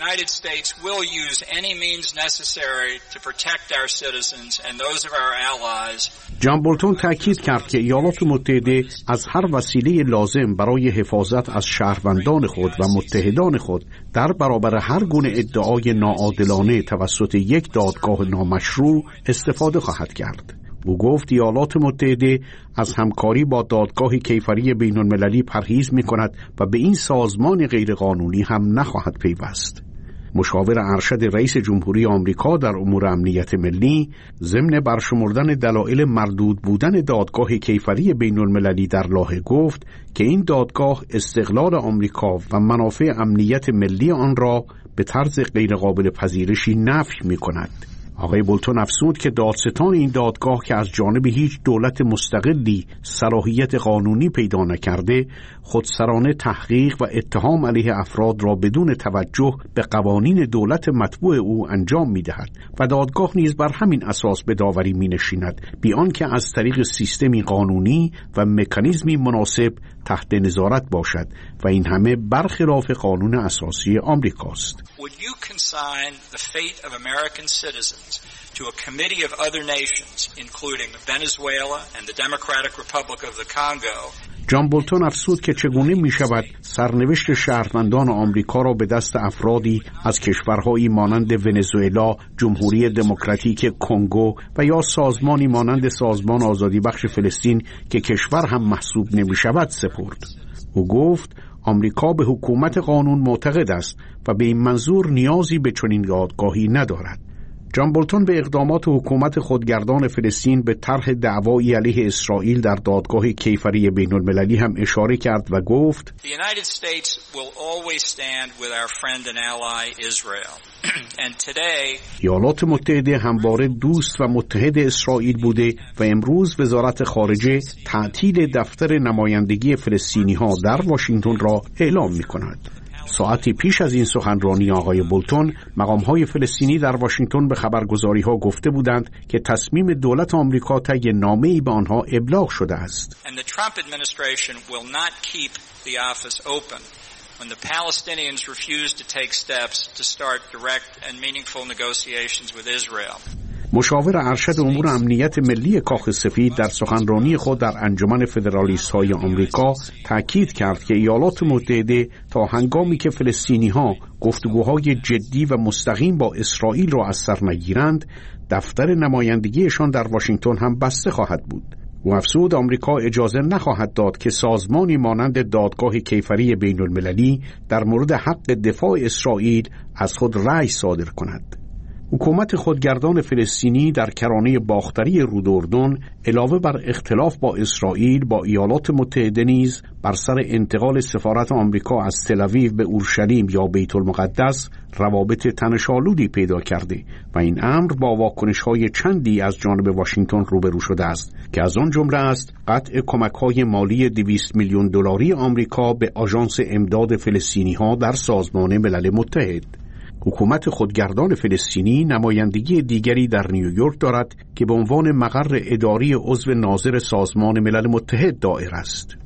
S17: جان بولتون تاکید کرد که ایالات متحده از هر وسیله لازم برای حفاظت از شهروندان خود و متحدان خود در برابر هر گونه ادعای ناعادلانه توسط یک دادگاه نامشروع استفاده خواهد کرد. او گفت ایالات متحده از همکاری با دادگاه کیفری بین المللی پرهیز می کند و به این سازمان غیرقانونی هم نخواهد پیوست. مشاور ارشد رئیس جمهوری آمریکا در امور امنیت ملی ضمن برشمردن دلایل مردود بودن دادگاه کیفری بین المللی در لاهه گفت که این دادگاه استقلال آمریکا و منافع امنیت ملی آن را به طرز غیرقابل پذیرشی نفی می کند. آقای بولتون افزود که دادستان این دادگاه که از جانب هیچ دولت مستقلی صلاحیت قانونی پیدا نکرده، خودسرانه تحقیق و اتهام علیه افراد را بدون توجه به قوانین دولت متبوع او انجام می‌دهد و دادگاه نیز بر همین اساس به داوری می‌نشیند، بی آنکه از طریق سیستمی قانونی و مکانیزمی مناسب تحت نظارت باشد و این همه برخلاف قانون اساسی آمریکاست.
S18: Would you consign the fate of American citizens to a committee of other nations, including Venezuela and the Democratic Republic of the Congo?
S17: جان بولتون افزود که چگونه می شود سرنوشت شهروندان آمریکا را به دست افرادی از کشورهایی مانند ونزوئلا، جمهوری دموکراتیک کنگو و یا سازمانی مانند سازمان آزادی بخش فلسطین که کشور هم محسوب نمی شود سپرد. او گفت آمریکا به حکومت قانون معتقد است و به این منظور نیازی به چنین دادگاهی ندارد. جان بولتون به اقدامات حکومت خودگردان فلسطین به طرح دعوایی علیه اسرائیل در دادگاه کیفری بین المللی هم اشاره کرد و گفت
S18: The United States will always stand with our friend and ally Israel. And today
S17: ایالات متحده همواره دوست و متحد اسرائیل بوده و امروز وزارت خارجه تعطیل دفتر نمایندگی فلسطینی ها در واشنگتن را اعلام می کند. ساعتی پیش از این سخنرانی آقای بولتون، مقام‌های فلسطینی در واشنگتن به خبرگزاری‌ها گفته بودند که تصمیم دولت آمریکا طی نامه‌ای به آنها ابلاغ شده است.
S18: And the Trump administration will not keep the office open when the Palestinians refuse to take steps to start direct and meaningful negotiations with Israel.
S17: مشاور ارشد امور امنیت ملی کاخ سفید در سخنرانی خود در انجمن فدرالیست‌های آمریکا تاکید کرد که ایالات متحده تا هنگامی که فلسطینی‌ها گفتگوهای جدی و مستقیم با اسرائیل را از سر نگیرند، دفتر نمایندگیشان در واشنگتن هم بسته خواهد بود. او افزود آمریکا اجازه نخواهد داد که سازمانی مانند دادگاه کیفری بین المللی در مورد حق دفاع اسرائیل از خود رأی صادر کند. حکومت خودگردان فلسطینی در کرانه باختری رود اردن علاوه بر اختلاف با اسرائیل با ایالات متحده نیز بر سر انتقال سفارت آمریکا از تل‌آویو به اورشلیم یا بیت المقدس روابط تنش‌آلودی پیدا کرده و این امر با واکنش‌های چندی از جانب واشنگتن روبرو شده است که از آن جمله است قطع کمک‌های مالی دویست میلیون دلاری آمریکا به آژانس امداد فلسطینی‌ها در سازمان ملل متحد. حکومت خودگردان فلسطینی نمایندگی دیگری در نیویورک دارد که به عنوان مقر اداری عضو ناظر سازمان ملل متحد دایر است.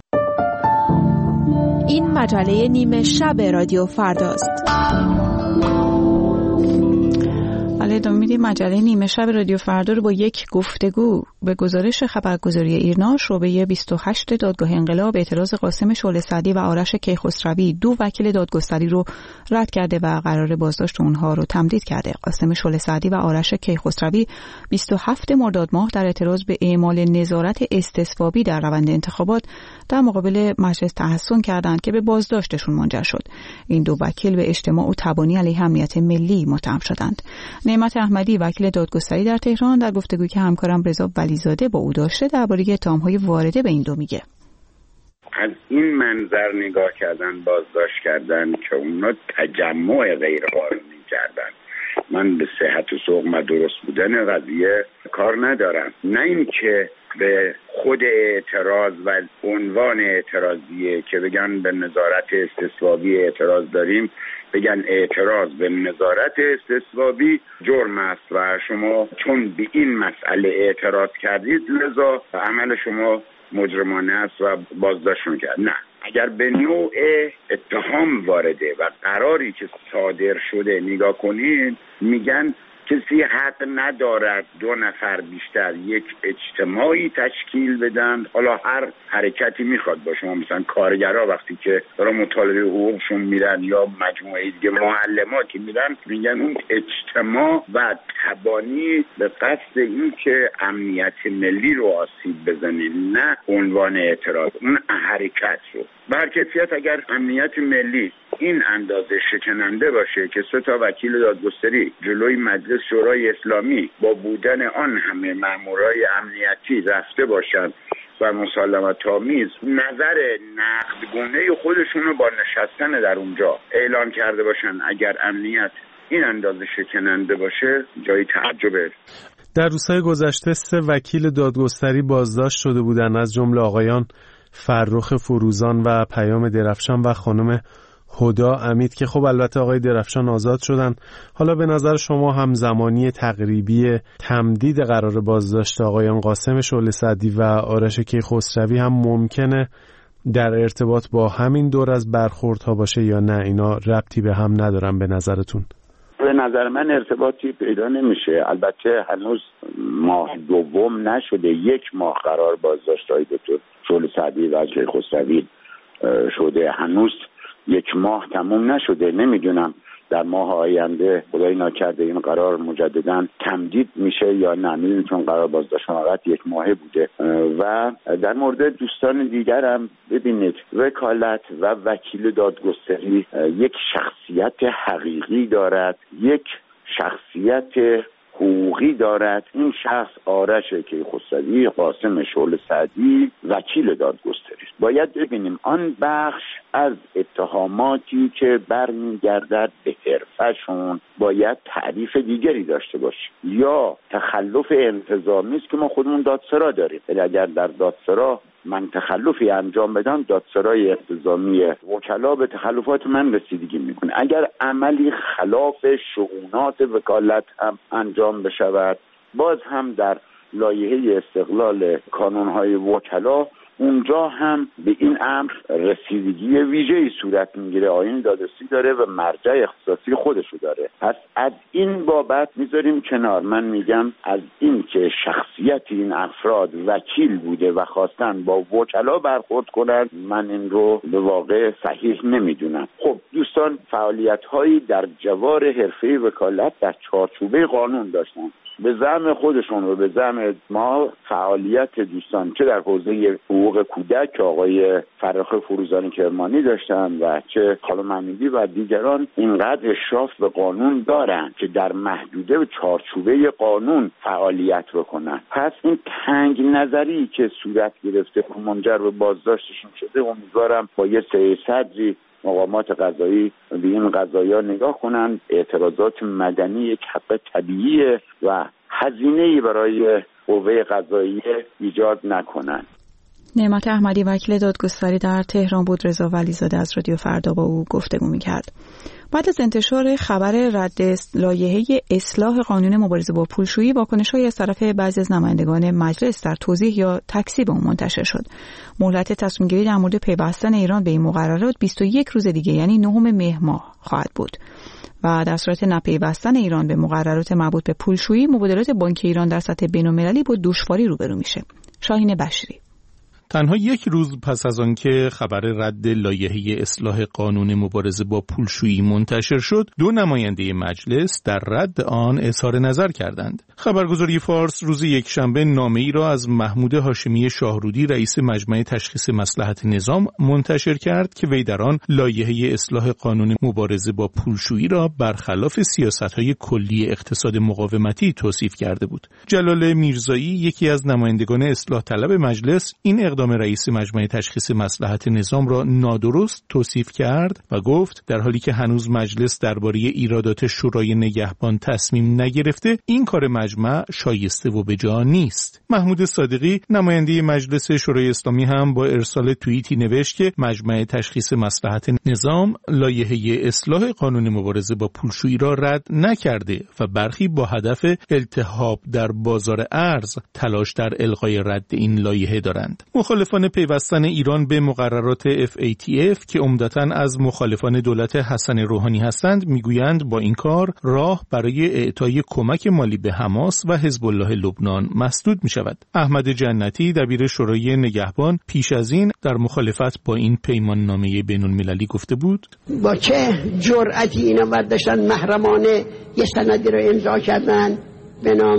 S19: این مجله نیمه شب رادیو فرداست.
S1: حالا ادامه میدیم مجله نیمه شب رادیو فردا رو با یک گفتگو. به گزارش خبرگزاری ایرنا، شعبه بیست و هشت دادگاه انقلاب اعتراض قاسم شعله سعدی و آرش کیخسروی، دو وکیل دادگستری رو رد کرده و قرار بازداشت اونها رو تمدید کرده. قاسم شعله سعدی و آرش کیخسروی بیست و هفتم مرداد ماه در اعتراض به اعمال نظارت استصوابی در روند انتخابات در مقابل مجلس تحصن کردند که به بازداشتشون منجر شد. این دو وکیل به اجتماع و تبانی علیه امنیت ملی متهم شدند. نعمت احمدی وکیل دادگستری در تهران در گفتگویی که همکارم رضا ولیزاده با او داشته درباره اتهام‌های وارده به این دو میگه.
S10: از این منظر نگاه کردن، بازداشت کردن که اونا تجمع غیر قانونی
S20: کردن. من به صحت و سقم و درست بودن قضیه کار ندارم، نه اینکه به خود اعتراض و عنوان اعتراضیه که بگن به نظارت استصوابی اعتراض داریم، بگن اعتراض به نظارت استصوابی جرم است و شما چون به این مسئله اعتراض کردید لذا عمل شما مجرمانه است و بازداشت کرد. نه، اگر به نوع اتهام وارده و قراری که صادر شده نگاه کنید، میگن کسی حق ندارد دو نفر بیشتر یک اجتماعی تشکیل بدن. حالا هر حرکتی میخواد با شما، مثلا کارگرها وقتی که برای مطالبه حقوقشون میرن یا مجموعه دیگه معلماتی میرن، میگن اون اجتماع و تبانی به قصد این که امنیت ملی رو آسیب بزنه، نه عنوان اعتراض، اون حرکت رو. به هر کیفیت اگر امنیت ملی این اندازه شکننده باشه که سه تا وکیل دادگستری جلوی مجلس شورای اسلامی با بودن آن همه مامورای امنیتی رفته باشند و مسالمت آمیز نظر نقدگونه خودشون رو با نشستن در اونجا اعلان کرده باشن، اگر امنیت این اندازه شکننده باشه جای تعجبه.
S2: در روزهای گذشته سه وکیل دادگستری بازداشت شده بودند، از جمله آقایان فرخ فروزان و پیام درفشان و خانم هدا امید که خب البته آقای درفشان آزاد شدن. حالا به نظر شما همزمانی تقریبی تمدید قرار بازداشت آقایان قاسم شعله سعدی و آرش کیخسروی هم ممکنه در ارتباط با همین دور از برخوردها باشه یا نه اینا ربطی به هم ندارن به نظرتون؟
S20: به نظر من ارتباطی پیدا نمیشه. البته هنوز ماه دوم نشده، یک ماه قرار بازداشت های دکتر شعله سعدی و کیخسروی شده، هنوز یک ماه تموم نشده. نمیدونم در ماه آینده خدای ناکرده این قرار مجددا تمدید میشه یا نه، میدونم چون قرار بازداشت فقط یک ماهه بوده. و در مورد دوستان دیگرم ببینید، وکالت و وکیل دادگستری یک شخصیت حقیقی دارد، یک شخصیت حقوقی دارد. این شخص آرش کیخسروی، قاسم شعله سعدی وکیل دادگستری. باید ببینیم آن بخش از اتهاماتی که برمیگردد به حرفشون باید تعریف دیگری داشته باشه، یا تخلف انتظامی است که ما خودمون دادسرا داریم. ولی اگر در دادسرا من تخلفی انجام بدم، دادسرای انتظامی وکلا به تخلفات من رسیدگی میکنه. اگر عملی خلاف شؤونات وکالت هم انجام بشود، باز هم در لایحه استقلال کانونهای وکلا اونجا هم به این امر رسیدگی ویژه‌ای صورت میگیره. آیین دادرسی داره و مرجع اختصاصی خودشو داره. پس از این بابت میذاریم کنار. من میگم از این که شخصیت این افراد وکیل بوده و خواستن با وکلا برخورد کنن، من این رو به واقع صحیح نمیدونم. خب دوستان فعالیت‌هایی در جوار حرفه وکالت در چارچوبه قانون داشتن. به زعم خودشون و به زعم ما فعالیت دوستان چه در حوزه حقوق کودک که آقای فرخ فروزان کرمانی داشتن و چه خانم امیدی و دیگران اینقدر اشراف به قانون دارن که در محدوده و چارچوبه قانون فعالیت بکنن. پس این تنگ نظری که صورت گرفته و منجر به بازداشتشون شده، امیدوارم با یه سعی صدری مقامات قضایی به این قضایا نگاه کنن، اعتراضات مدنی یک حق طبیعیه و هزینه‌ای برای قوه قضاییه ایجاد نکنن.
S1: نعمت احمدی وکیل دادگستری در تهران بود. رضا ولیزاده از رادیو فردا با او گفتگو می‌کرد. بعد از انتشار خبر رد لایحه اصلاح قانون مبارزه با پولشویی، واکنش‌هایی از طرف بعضی از نمایندگان مجلس در توضیح یا تکذیب اون منتشر شد. مهلت تصمیم‌گیری در مورد پیوستن ایران به این مقررات بیست و یک روز دیگه یعنی نهم مهر ماه خواهد بود و در صورت نپیوستن ایران به مقررات مربوط به پولشویی، مبادلات بانکی ایران در سطح بین‌المللی با دشواری روبرو میشه. شاهین بشری.
S21: تنها یک روز پس از آنکه خبر رد لایحه اصلاح قانون مبارزه با پولشویی منتشر شد، دو نماینده مجلس در رد آن اظهار نظر کردند. خبرگزاری فارس روز یکشنبه نامه‌ای را از محمود هاشمی شاهرودی رئیس مجمع تشخیص مصلحت نظام منتشر کرد که وی در آن لایحه اصلاح قانون مبارزه با پولشویی را برخلاف سیاست‌های کلی اقتصاد مقاومتی توصیف کرده بود. جلال میرزایی، یکی از نمایندگان اصلاح طلب مجلس، این اقدام اقدام رئیس مجمع تشخیص مصلحت نظام را نادرست توصیف کرد و گفت در حالی که هنوز مجلس درباره ایرادات شورای نگهبان تصمیم نگرفته، این کار مجمع شایسته و بجا نیست. محمود صادقی نماینده مجلس شورای اسلامی هم با ارسال توییتی نوشت که مجمع تشخیص مصلحت نظام لایحه اصلاح قانون مبارزه با پولشویی را رد نکرده و برخی با هدف التهاب در بازار ارز تلاش در الغای رد این لایحه دارند. مخالفان پیوستن ایران به مقررات اف ای تی اف که عمدتاً از مخالفان دولت حسن روحانی هستند میگویند با این کار راه برای اعطای کمک مالی به حماس و حزب الله لبنان مسدود می شود. احمد جنتی دبیر شورای نگهبان پیش از این در مخالفت با این پیمان نامه بین المللی گفته بود:
S6: با چه جرأتی اینا برداشتن محرمانه یه سندی رو امضا کردن به نام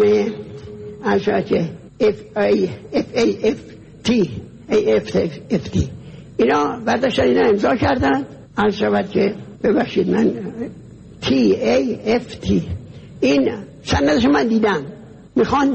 S6: اشاره اف ای اف تی ای اف تی اینا برداشتن اینا امضا کردن. عرض شود که ببخشید من تی ای اف تی این سندش من دیدم، میخوان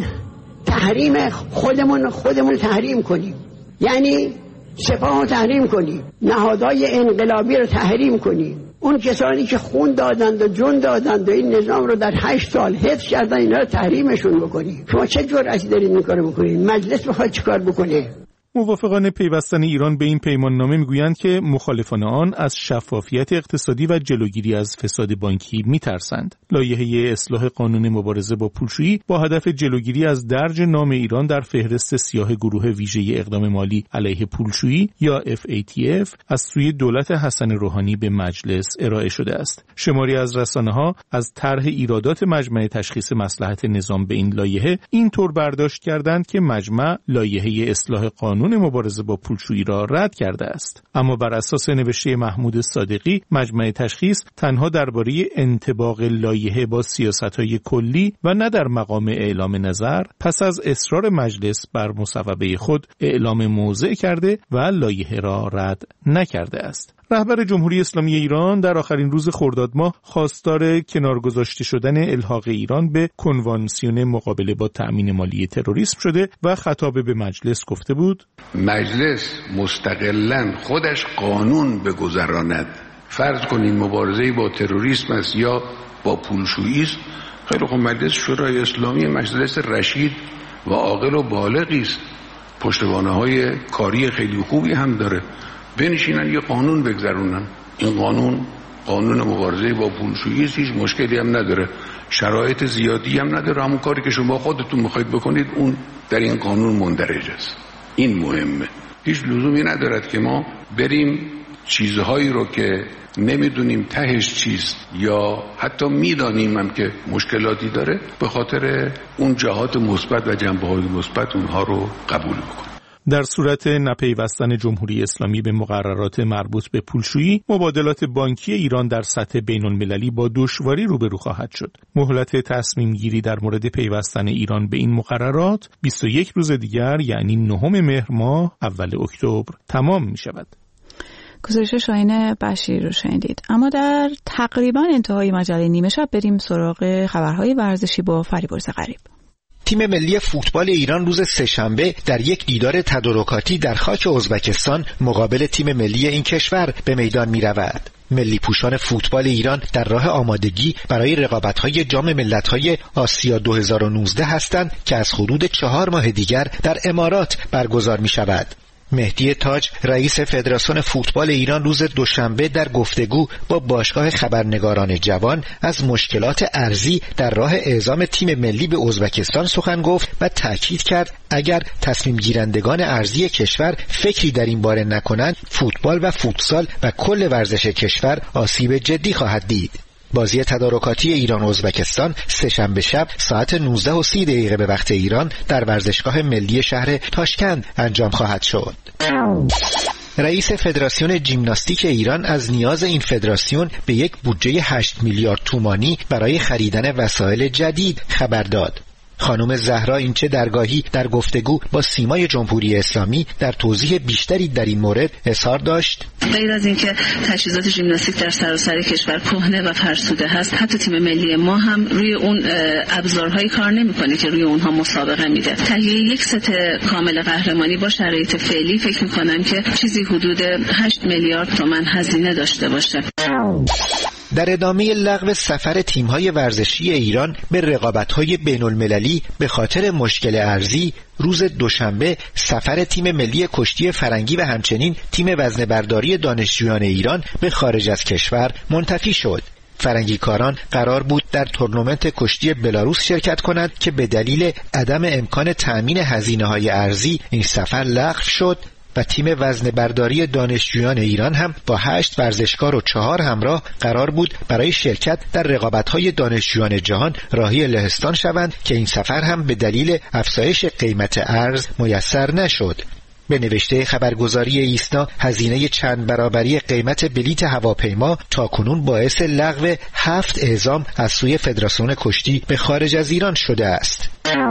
S6: تحریم خودمون خودمون تحریم کنیم، یعنی سپاه رو تحریم کنیم، نهادهای انقلابی رو تحریم کنیم. اون کسانی که خون دادند و جون دادند و این نظام رو در هشت سال حفظ کردن اینا رو تحریمشون بکنیم. شما چه جرأتی دارید این کارو بکنید؟ مجلس میخواد چیکار بکنه؟
S21: موافقان پیوستن ایران به این پیمان نامه میگویند که مخالفان آن از شفافیت اقتصادی و جلوگیری از فساد بانکی میترسند. لایحه اصلاح قانون مبارزه با پولشویی با هدف جلوگیری از درج نام ایران در فهرست سیاه گروه ویژه اقدام مالی علیه پولشویی یا اف ای تی اف از سوی دولت حسن روحانی به مجلس ارائه شده است. شماری از رسانه‌ها از طرح ایرادات مجمع تشخیص مصلحت نظام به این لایحه اینطور برداشت کردند که مجمع لایحه اصلاح قانون مبارزه با پولشویی را رد کرده است. اما بر اساس نوشته محمود صادقی، مجمع تشخیص تنها درباره انطباق لایحه با سیاست‌های کلی و نه در مقام اعلام نظر پس از اصرار مجلس بر مصوبه خود اعلام موضع کرده و لایحه را رد نکرده است. رهبر جمهوری اسلامی ایران در آخرین روز خرداد ماه خواستار کنار گذاشته شدن الحاق ایران به کنوانسیون مقابله با تأمین مالی تروریسم شده و خطاب به مجلس گفته بود:
S22: مجلس مستقلاً خودش قانون بگذراند. فرض کنین مبارزه با تروریسم است یا با پولشویی است، خیلی خوب، مجلس شورای اسلامی مجلس رشید و عاقل و بالغی است، پشتوانه‌های کاری خیلی خوبی هم داره، بنشینن یه قانون بگذرونن. این قانون قانون مبارزه با پولشویی است، هیچ مشکلی هم نداره، شرایط زیادی هم نداره، همون کاری که شما خودتون میخواید بکنید اون در این قانون مندرج است. این مهمه. هیچ لزومی ندارد که ما بریم چیزهایی رو که نمیدونیم تهش چیست یا حتی میدانیم هم که مشکلاتی داره به خاطر اون جهات مثبت و جنبه‌های مثبت اونها رو قبول بکنیم.
S21: در صورت نپیوستن جمهوری اسلامی به مقررات مربوط به پولشویی، مبادلات بانکی ایران در سطح بین المللی با دشواری روبرو خواهد شد. مهلت تصمیم گیری در مورد پیوستن ایران به این مقررات بیست و یک روز دیگر یعنی نهم مهر ماه اول اکتبر تمام می شود.
S1: گزارش شاهین بشیر رو شنیدید. اما در تقریبا انتهای مجله نیمه شب بریم سراغ خبرهای ورزشی با فریبرز غریب.
S23: تیم ملی فوتبال ایران روز سه‌شنبه در یک دیدار تدارکاتی در خاک ازبکستان مقابل تیم ملی این کشور به میدان می رود. ملی پوشان فوتبال ایران در راه آمادگی برای رقابت‌های جام ملت‌های آسیا دو هزار و نوزده هستند که از حدود چهار ماه دیگر در امارات برگزار می شود. مهدی تاج رئیس فدراسیون فوتبال ایران روز دوشنبه در گفتگو با باشگاه خبرنگاران جوان از مشکلات ارزی در راه اعزام تیم ملی به ازبکستان سخن گفت و تاکید کرد اگر تصمیم گیرندگان ارزی کشور فکری در این باره نکنند فوتبال و فوتسال و کل ورزش کشور آسیب جدی خواهد دید. بازی تدارکاتی ایران ازبکستان سه‌شنبه شب ساعت نوزده و سی دقیقه به وقت ایران در ورزشگاه ملی شهر تاشکند انجام خواهد شد. رئیس فدراسیون ژیمناستیک ایران از نیاز این فدراسیون به یک بودجه هشت میلیارد تومانی برای خریدن وسایل جدید خبر داد. خانم زهرا اینچه درگاهی در گفتگو با سیمای جمهوری اسلامی در توضیح بیشتری در این مورد اظهار داشت.
S5: غیر از اینکه تجهیزات ژیمناستیک در سراسر کشور کهنه و فرسوده هست، حتی تیم ملی ما هم روی اون ابزارهایی کار نمی‌کنه که روی اونها مسابقه میده. تهیه یک ست کامل قهرمانی با شرایط فعلی فکر می‌کنم که چیزی حدود هشت میلیارد تومان هزینه داشته باشه.
S23: در ادامه لغو سفر تیم‌های ورزشی ایران به رقابت‌های بین‌المللی به خاطر مشکل ارزی، روز دوشنبه سفر تیم ملی کشتی فرنگی و همچنین تیم وزنه‌برداری دانشجویان ایران به خارج از کشور منتفی شد. فرنگی کاران قرار بود در تورنمنت کشتی بلاروس شرکت کنند که به دلیل عدم امکان تأمین هزینه‌های ارزی این سفر لغو شد و تیم وزنه‌برداری دانشجویان ایران هم با هشت ورزشکار و چهار همراه قرار بود برای شرکت در رقابت‌های دانشجویان جهان راهی لهستان شوند که این سفر هم به دلیل افزایش قیمت ارز میسر نشد. به نوشته خبرگزاری ایسنا هزینه چند برابری قیمت بلیت هواپیما تاکنون باعث لغو هفت اعزام از سوی فدراسیون کشتی به خارج از ایران شده است.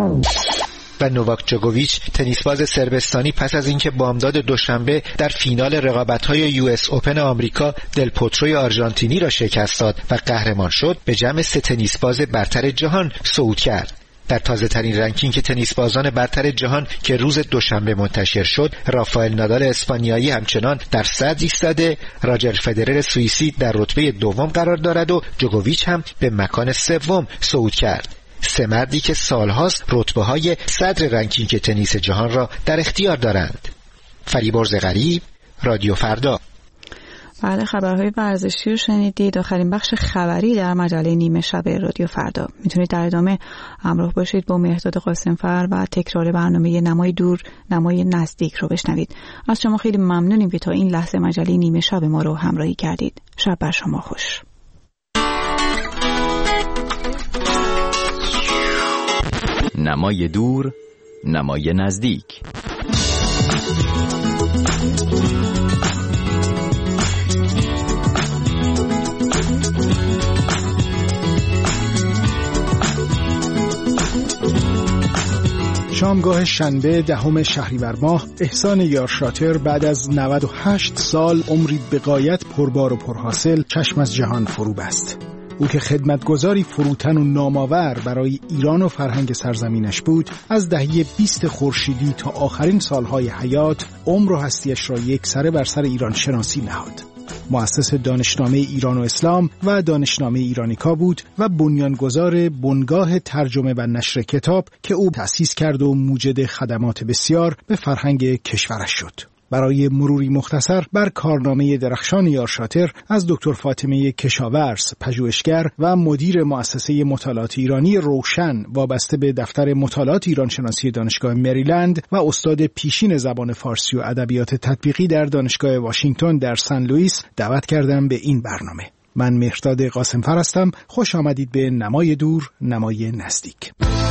S23: و نوواک جوکوویچ تنیسباز صربستانی پس از اینکه بامداد دوشنبه در فینال رقابت‌های یو اس اوپن آمریکا دل پوتروی آرژانتینی را شکست داد و قهرمان شد، به جمع سه تنیسباز برتر جهان صعود کرد. در تازه ترین رنکینگ تنیس بازان برتر جهان که روز دوشنبه منتشر شد، رافائل نادال اسپانیایی همچنان در صدر ایستاده، راجر فدرر سوئیسی در رتبه دوم قرار دارد و جوکوویچ هم به مکان سوم صعود کرد. سه مردی که سالهاست رتبه‌های صدر رنکینگ تنیس جهان را در اختیار دارند. فریبرز غریب، رادیو فردا.
S1: بعد خبرهای ورزشی رو شنیدید. آخرین بخش خبری در مجله نیمه شب رادیو فردا. میتونید در ادامه همراه باشید با مهرداد قاسمفر و تکرار برنامه نمای دور نمای نزدیک رو بشنوید. از شما خیلی ممنونیم که تا این لحظه مجله نیمه شب ما رو همراهی کردید. شب بر شما خوش.
S7: نمای دور نمای نزدیک.
S8: شامگاه شنبه دهم شهریور ماه، احسان یارشاتر بعد از نود و هشت سال عمری بغایت پربار و پرحاصل چشم از جهان فرو بست. او که خدمتگزاری فروتن و نامآور برای ایران و فرهنگ سرزمینش بود، از دهه بیست خورشیدی تا آخرین سالهای حیات عمر و هستیش را یک سره بر سر ایران شناسی نهاد. مؤسس دانشنامه ایران و اسلام و دانشنامه ایرانیکا بود و بنیانگذار بنگاه ترجمه و نشر کتاب که او تأسیس کرد و موجد خدمات بسیار به فرهنگ کشورش شد. برای مروری مختصر بر کارنامه درخشان یارشاتر از دکتر فاطمه کشاورز، پژوهشگر و مدیر مؤسسه مطالعات ایرانی روشن وابسته به دفتر مطالعات ایرانشناسی دانشگاه مریلند و استاد پیشین زبان فارسی و ادبیات تطبیقی در دانشگاه واشنگتن در سن لوئیس دعوت کردم به این برنامه. من مهرداد قاسمفر هستم. خوش آمدید به نمای دور نمای نزدیک.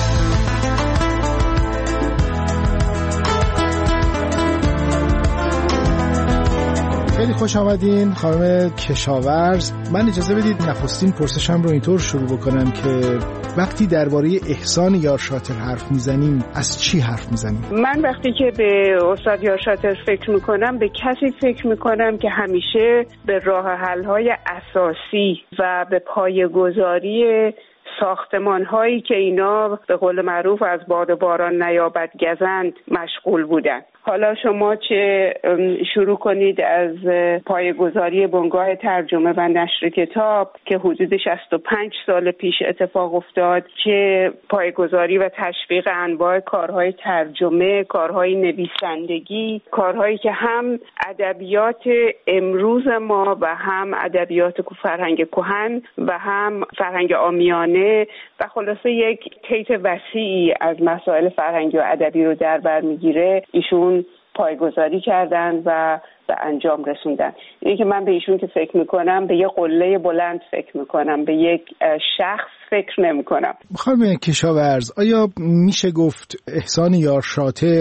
S8: خیلی خوش آمدین خانم کشاورز. من اجازه بدید نخستین پرسشم رو اینطور شروع بکنم که وقتی درباره احسان یارشاتر حرف میزنیم از چی حرف میزنیم؟
S24: من وقتی که به استاد یارشاتر فکر میکنم به کسی فکر میکنم که همیشه به راه حل‌های اساسی و به پایه‌گذاری ساختمان هایی که اینا به قول معروف از باد و باران نیابد گزند مشغول بودن. حالا شما چه شروع کنید از پایه‌گذاری بنگاه ترجمه و نشر کتاب که حدود شصت و پنج سال پیش اتفاق افتاد، که پایه‌گذاری و تشویق انواع کارهای ترجمه، کارهای نویسندگی، کارهایی که هم ادبیات امروز ما و هم ادبیات فرهنگ کهن و هم فرهنگ عامیانه و خلاصه یک طیف وسیعی از مسائل فرهنگی و ادبی رو در بر میگیره، ایشون پایه‌گذاری کردن و به انجام رسوندن. اینه که من به ایشون که فکر میکنم به یه قله بلند فکر میکنم، به یک شخص فکر نمیکنم.
S8: خانم کشاورز، آیا میشه گفت احسان یارشاتر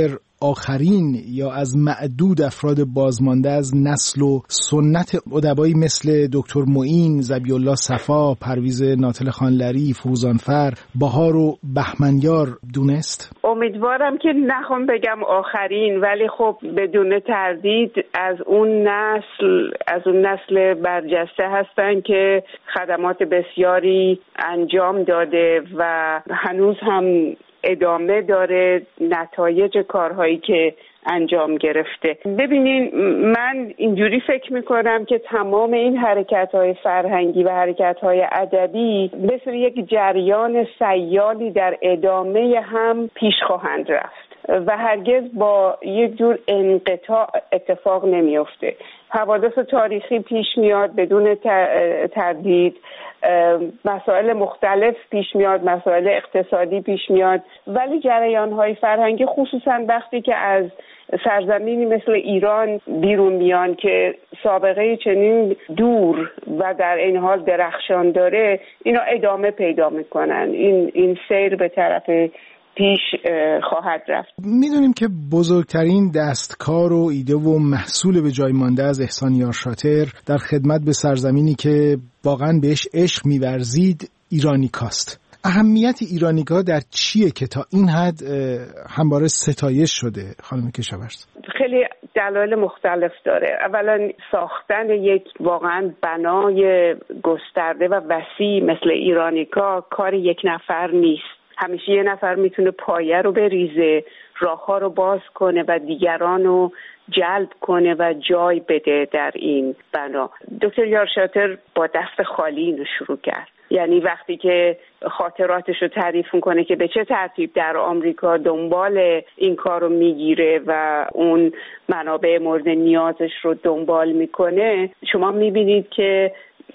S8: آخرین یا از معدود افراد بازمانده از نسل و سنت ادبایی مثل دکتر معین، ذبیح الله صفا، پرویز ناطل خانلری، فروزانفر، بهار و بهمنیار دونست؟
S24: امیدوارم که نخوام بگم آخرین، ولی خب بدون تردید از اون نسل از اون نسل برجسته هستن که خدمات بسیاری انجام داده و هنوز هم ادامه داره نتایج کارهایی که انجام گرفته. ببینین، من اینجوری فکر میکنم که تمام این حرکت‌های فرهنگی و حرکت‌های ادبی مثل یک جریان سیالی در ادامه هم پیش خواهند رفت و هرگز با یک جور انقطاع اتفاق نمیفته. حوادث تاریخی پیش میاد بدون تردید، مسائل مختلف پیش میاد، مسائل اقتصادی پیش میاد، ولی جریان‌های فرهنگی خصوصا وقتی که از سرزمینی مثل ایران بیرون میان که سابقه چنین دور و در این حال درخشان داره، اینا ادامه پیدا میکنن. این این سیر به طرف پیش خواهد رفت.
S8: میدونیم که بزرگترین دستکار و ایده و محصول به جای مانده از احسان یارشاتر در خدمت به سرزمینی که واقعا بهش عشق می‌ورزید ایرانیکاست. اهمیت ایرانیکا در چیه که تا این حد همواره ستایش شده خانم کشاورز؟
S24: خیلی دلایل مختلف داره. اولا ساختن یک واقعا بنای گسترده و وسیع مثل ایرانیکا کار یک نفر نیست. همیشه یه نفر میتونه پایه رو بریزه، راه‌ها رو باز کنه و دیگران رو جلب کنه و جای بده در این بنا. دکتر یارشاتر با دست خالی اینو شروع کرد. یعنی وقتی که خاطراتش رو تعریف میکنه که به چه ترتیب در آمریکا دنبال این کار رو میگیره و اون منابع مورد نیازش رو دنبال میکنه، شما میبینید که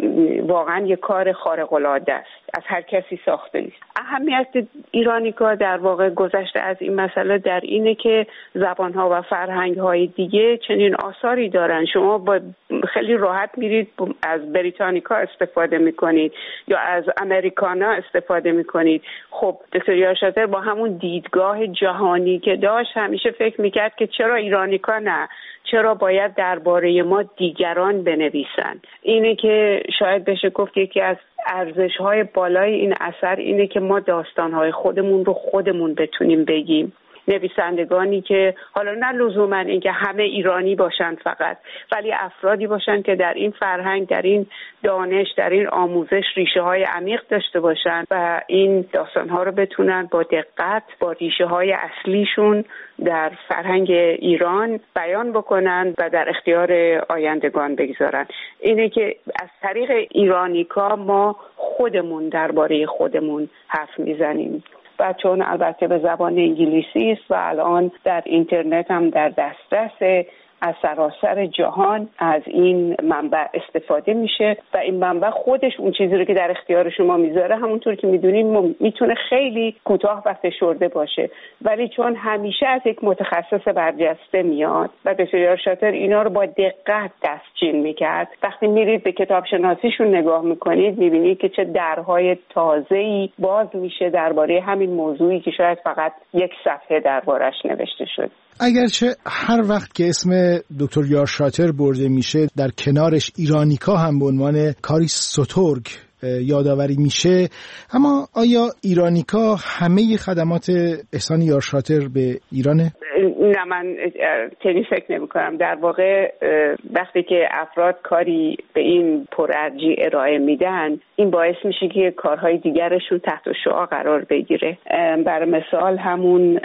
S24: واقعا یک کار خارق العاده است، از هر کسی ساخته نیست. اهمیت ایرانیکا در واقع گذشته از این مسئله در اینه که زبانها و فرهنگهای دیگه چنین آثاری دارن. شما با خیلی راحت میرید از بریتانیکا استفاده میکنید یا از امریکانا استفاده میکنید. خب دکتر یارشاتر با همون دیدگاه جهانی که داشت همیشه فکر میکرد که چرا ایرانیکا نه، چرا باید درباره ما دیگران بنویسن. اینه که شاید بشه گفت یکی از ارزش‌های بالای این اثر اینه که ما داستان‌های خودمون رو خودمون بتونیم بگیم. نویسندگانی که حالا نه لزوما اینکه همه ایرانی باشن فقط، ولی افرادی باشن که در این فرهنگ، در این دانش، در این آموزش ریشه های عمیق داشته باشن و این داستان ها رو بتونن با دقت با ریشه های اصلیشون در فرهنگ ایران بیان بکنن و در اختیار آیندگان بگذارن. اینه که از طریق ایرانیکا ما خودمون درباره خودمون حرف میزنیم و چون البته به زبان انگلیسی است و الان در اینترنت هم در دسترس از سراسر جهان از این منبع استفاده میشه و این منبع خودش اون چیزی رو که در اختیار شما میذاره همونطور که میدونین میتونه خیلی کوتاه و فشرده باشه، ولی چون همیشه از یک متخصص برجسته میاد و دکتر یارشاتر اینا رو با دقت دستچین میکرد. وقتی میرید به کتاب شناسیشون نگاه میکنید میبینید که چه درهای تازه‌ای باز میشه درباره همین موضوعی که شاید فقط یک صفحه دربارش نوشته شد.
S8: اگرچه هر وقت که اسم دکتر یارشاتر برده میشه در کنارش ایرانیکا هم به عنوان کاری سترگ یادآوری میشه، اما آیا ایرانیکا همه خدمات احسان یارشاتر به ایرانه؟
S24: نه، من چنین فکر نمی کنم. در واقع وقتی که افراد کاری به این پرارجی ارائه میدن این باعث میشه که کارهای دیگرشون تحت شعاع قرار بگیره. برای مثال همون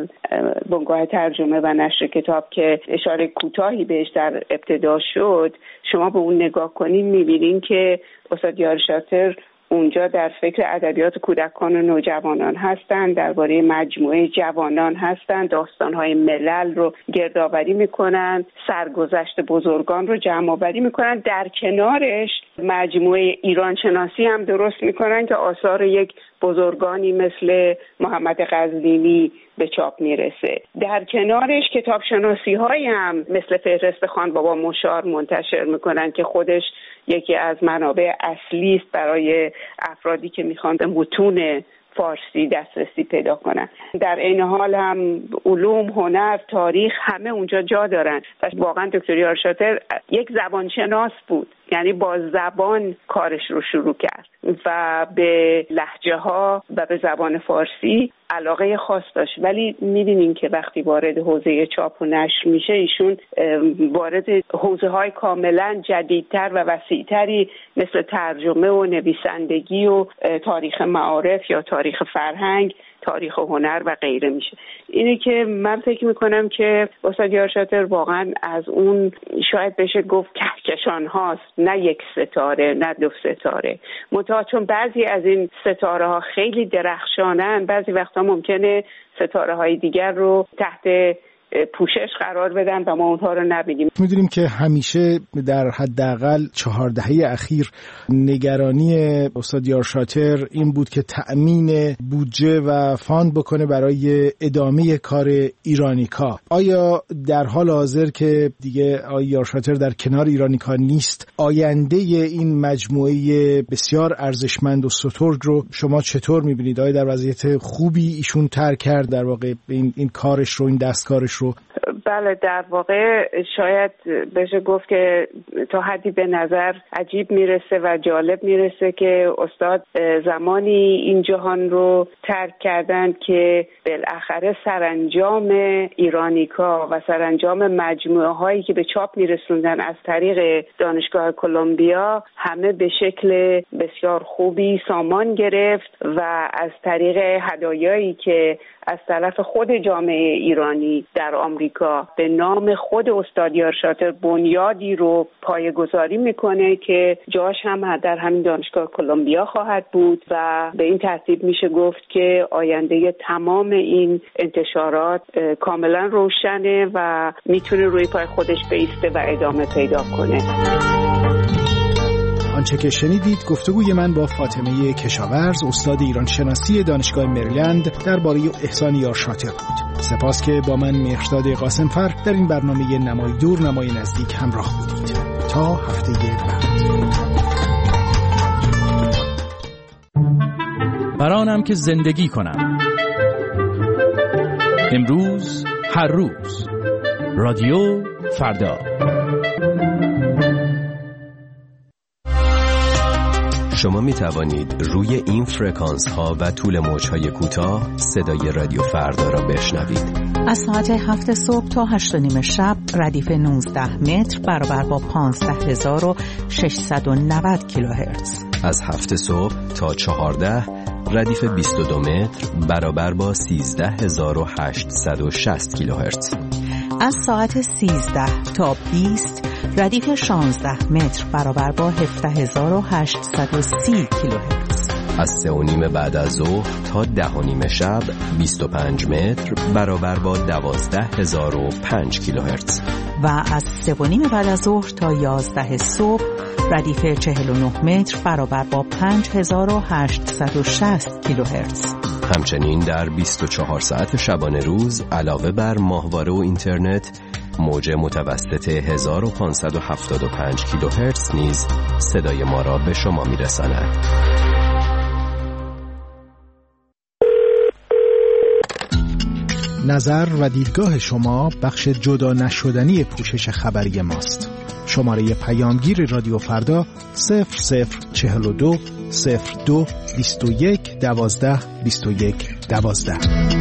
S24: بنگاه ترجمه و نشر کتاب که اشاره کوتاهی بهش در ابتدا شد، شما به اون نگاه کنین میبینین که استاد یارشاتر اونجا در فکر ادبیات کودکان و نوجوانان هستند، درباره مجموعه جوانان هستند، داستان‌های ملل رو گردآوری میکنن، سرگذشت بزرگان رو جمع آوری میکنن. در کنارش مجموعه ایران شناسی هم درست میکنن که آثار یک بزرگانی مثل محمد قزوینی به چاپ میرسه. در کنارش کتاب شناسی های هم مثل فهرست خان بابا مشار منتشر میکنن که خودش یکی از منابع اصلی است برای افرادی که میخوان به متون فارسی دسترسی پیدا کنن. در این حال هم علوم، هنر، تاریخ همه اونجا جا دارن و واقعا دکتر یارشاتر یک زبانشناس بود، یعنی با زبان کارش رو شروع کرد و به لهجه ها و به زبان فارسی علاقه خاص داشت. ولی می‌بینین که وقتی وارد حوزه چاپ و نشر میشه ایشون وارد حوزه های کاملا جدیدتر و وسیعتری مثل ترجمه و نویسندگی و تاریخ معارف یا تاریخ فرهنگ، تاریخ هنر و غیره میشه. اینه که من فکر میکنم که استاد یارشاتر واقعا از اون شاید بشه گفت کهکشان هاست، نه یک ستاره نه دو ستاره. منتها چون بعضی از این ستاره ها خیلی درخشانن، بعضی وقتا ممکنه ستاره های دیگر رو تحت پوشش قرار بدن و ما اونها رو نبینیم.
S8: می‌دونیم که همیشه در حداقل چهار دهه اخیر نگرانی استاد یارشاتر این بود که تأمین بودجه و فاند بکنه برای ادامه کار ایرانیکا. آیا در حال حاضر که دیگه آقای یارشاتر در کنار ایرانیکا نیست، آینده این مجموعه بسیار ارزشمند و سترگ رو شما چطور می‌بینید؟ آیا در وضعیت خوبی ایشون ترک کرد در واقع این این کارش رو، این دستکارش رو؟
S24: بله، در واقع شاید بشه گفت که تا حدی به نظر عجیب میرسه و جالب میرسه که استاد زمانی این جهان رو ترک کردند که بالاخره سرانجام ایرانیکا و سرانجام مجموعه هایی که به چاپ میرسوندن از طریق دانشگاه کلمبیا همه به شکل بسیار خوبی سامان گرفت و از طریق هدایایی که از طرف خود جامعه ایرانی در آمریکا به نام خود استاد یارشاتر بنیادی رو پایه‌گذاری میکنه که جاش هم در همین دانشگاه کلمبیا خواهد بود و به این ترتیب میشه گفت که آینده تمام این انتشارات کاملا روشنه و میتونه روی پای خودش بایسته و ادامه پیدا کنه.
S8: آنچه که شنیدید گفتگوی من با فاطمه کشاورز، استاد ایران شناسی دانشگاه مریلند درباره احسان یارشاتر بود. سپاس که با من مهرداد قاسمفر در این برنامه نمای دور نمای نزدیک همراه بودید. تا هفته بعد.
S9: برانم که زندگی کنم، امروز هر روز، رادیو فردا.
S11: شما می توانید روی این فرکانس ها و طول موج های کوتاه صدای رادیو فردا را بشنوید.
S15: از ساعت هفت صبح تا هشت و نیم شب ردیف نوزده متر برابر با پانزده هزار و ششصد و نود کیلوهرتز.
S11: از هفت صبح تا چهارده ردیف بیست و دو متر برابر با سیزده هزار و هشتصد و شصت کیلوهرتز.
S15: از ساعت سیزده تا بیست ردیف شانزده متر برابر با هفده هزار و هشتصد و سی کیلوهرتز.
S11: از سه و نیم بعد از ظهر تا ده و نیم شب بیست و پنج متر برابر با دوازده هزار و پنج کیلوهرتز.
S15: و از سه و نیم بعد از ظهر تا یازده صبح ردیف چهل و نه متر برابر با پنج هزار و هشتصد و شصت کیلوهرتز.
S11: همچنین در بیست و چهار ساعت شبانه روز علاوه بر ماهواره و اینترنت، موج متوسط هزار و پانصد و هفتاد و پنج کیلوهرتز نیز صدای ما را به شما می‌رساند.
S8: نظر و دیدگاه شما بخش جدا نشدنی پوشش خبری ماست. شماره پیامگیر رادیو فردا صفر صفر چهل و دو صفر دو بیست و یک دوازده بیست و یک دوازده.